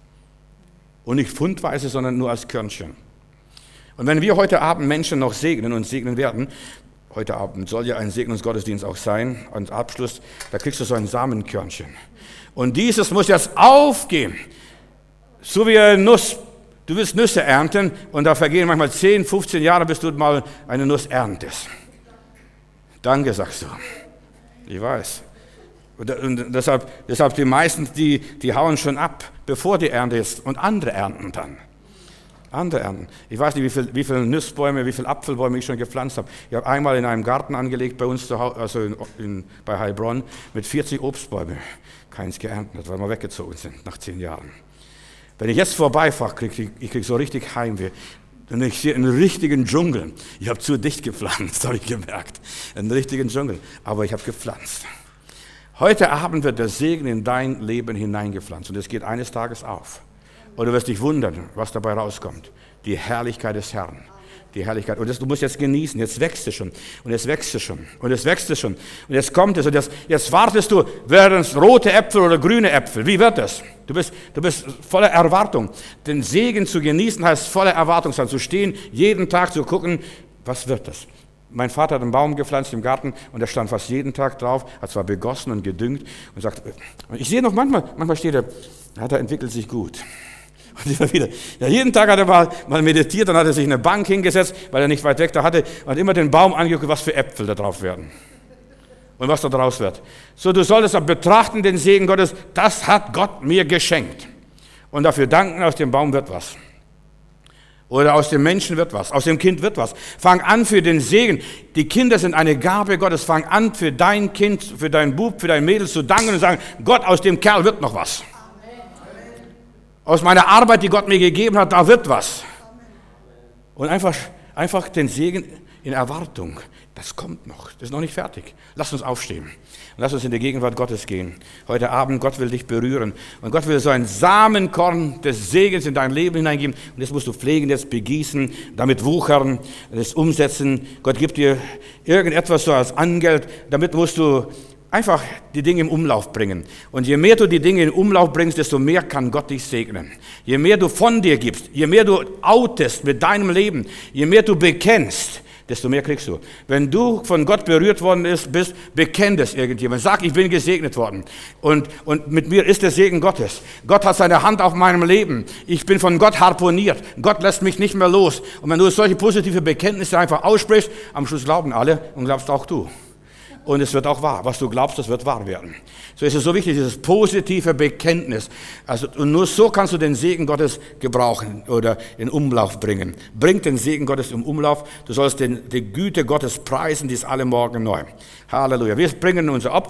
Und nicht pfundweise, sondern nur als Körnchen. Und wenn wir heute Abend Menschen noch segnen und segnen werden, heute Abend soll ja ein Segnungsgottesdienst auch sein, und Abschluss, da kriegst du so ein Samenkörnchen. Und dieses muss jetzt aufgehen, so wie eine Nuss. Du willst Nüsse ernten und da vergehen manchmal zehn, fünfzehn Jahre, bis du mal eine Nuss erntest. Danke, sagst du. Ich weiß. Und deshalb, deshalb die meisten, die, die hauen schon ab, bevor die Ernte ist, und andere ernten dann. Andere ernten. Ich weiß nicht, wie viele wie viel Nussbäume, wie viele Apfelbäume ich schon gepflanzt habe. Ich habe einmal in einem Garten angelegt bei uns zu Hause, also in, in, bei Heilbronn, mit vierzig Obstbäumen. Keins geerntet, weil wir weggezogen sind nach zehn Jahren. Wenn ich jetzt vorbeifahre, kriege ich, ich krieg so richtig Heimweh. Und ich sehe einen richtigen Dschungel. Ich habe zu dicht gepflanzt, habe ich gemerkt. Einen richtigen Dschungel. Aber ich habe gepflanzt. Heute Abend wird der Segen in dein Leben hineingepflanzt. Und es geht eines Tages auf. Und du wirst dich wundern, was dabei rauskommt. Die Herrlichkeit des Herrn. Die Herrlichkeit. Und das, du musst jetzt genießen. Jetzt wächst es schon. Und jetzt wächst es schon. Und jetzt wächst es schon. Und jetzt kommt es. Und jetzt, jetzt wartest du, werden es rote Äpfel oder grüne Äpfel? Wie wird das? Du bist, du bist voller Erwartung. Den Segen zu genießen heißt voller Erwartung sein. Zu stehen, jeden Tag zu gucken, was wird das? Mein Vater hat einen Baum gepflanzt im Garten und er stand fast jeden Tag drauf, hat zwar begossen und gedüngt und sagt, ich sehe noch manchmal, manchmal steht er, hat er entwickelt sich gut. Und immer wieder. Ja, jeden Tag hat er mal, mal meditiert, dann hat er sich in eine Bank hingesetzt, weil er nicht weit weg da hatte, und hat immer den Baum angeguckt, was für Äpfel da drauf werden. Und was da draus wird. So, du solltest betrachten den Segen Gottes, das hat Gott mir geschenkt. Und dafür danken, aus dem Baum wird was. Oder aus dem Menschen wird was, aus dem Kind wird was. Fang an für den Segen. Die Kinder sind eine Gabe Gottes. Fang an für dein Kind, für dein Bub, für dein Mädel zu danken und sagen, Gott, aus dem Kerl wird noch was. Aus meiner Arbeit, die Gott mir gegeben hat, da wird was. Und einfach, einfach den Segen in Erwartung. Das kommt noch, das ist noch nicht fertig. Lass uns aufstehen und lass uns in die Gegenwart Gottes gehen. Heute Abend, Gott will dich berühren. Und Gott will so ein Samenkorn des Segens in dein Leben hineingeben. Und das musst du pflegen, das begießen, damit wuchern, das umsetzen. Gott gibt dir irgendetwas so als Angeld. Damit musst du einfach die Dinge im Umlauf bringen. Und je mehr du die Dinge in Umlauf bringst, desto mehr kann Gott dich segnen. Je mehr du von dir gibst, je mehr du outest mit deinem Leben, je mehr du bekennst, desto mehr kriegst du. Wenn du von Gott berührt worden bist, bekenn das irgendjemand. Sag, ich bin gesegnet worden. Und, und mit mir ist der Segen Gottes. Gott hat seine Hand auf meinem Leben. Ich bin von Gott harponiert. Gott lässt mich nicht mehr los. Und wenn du solche positive Bekenntnisse einfach aussprichst, am Schluss glauben alle und glaubst auch du. Und es wird auch wahr. Was du glaubst, das wird wahr werden. So ist es so wichtig, dieses positive Bekenntnis. Also, und nur so kannst du den Segen Gottes gebrauchen oder in Umlauf bringen. Bring den Segen Gottes im Umlauf. Du sollst den, die Güte Gottes preisen, die ist alle Morgen neu. Halleluja. Wir bringen unser Opfer.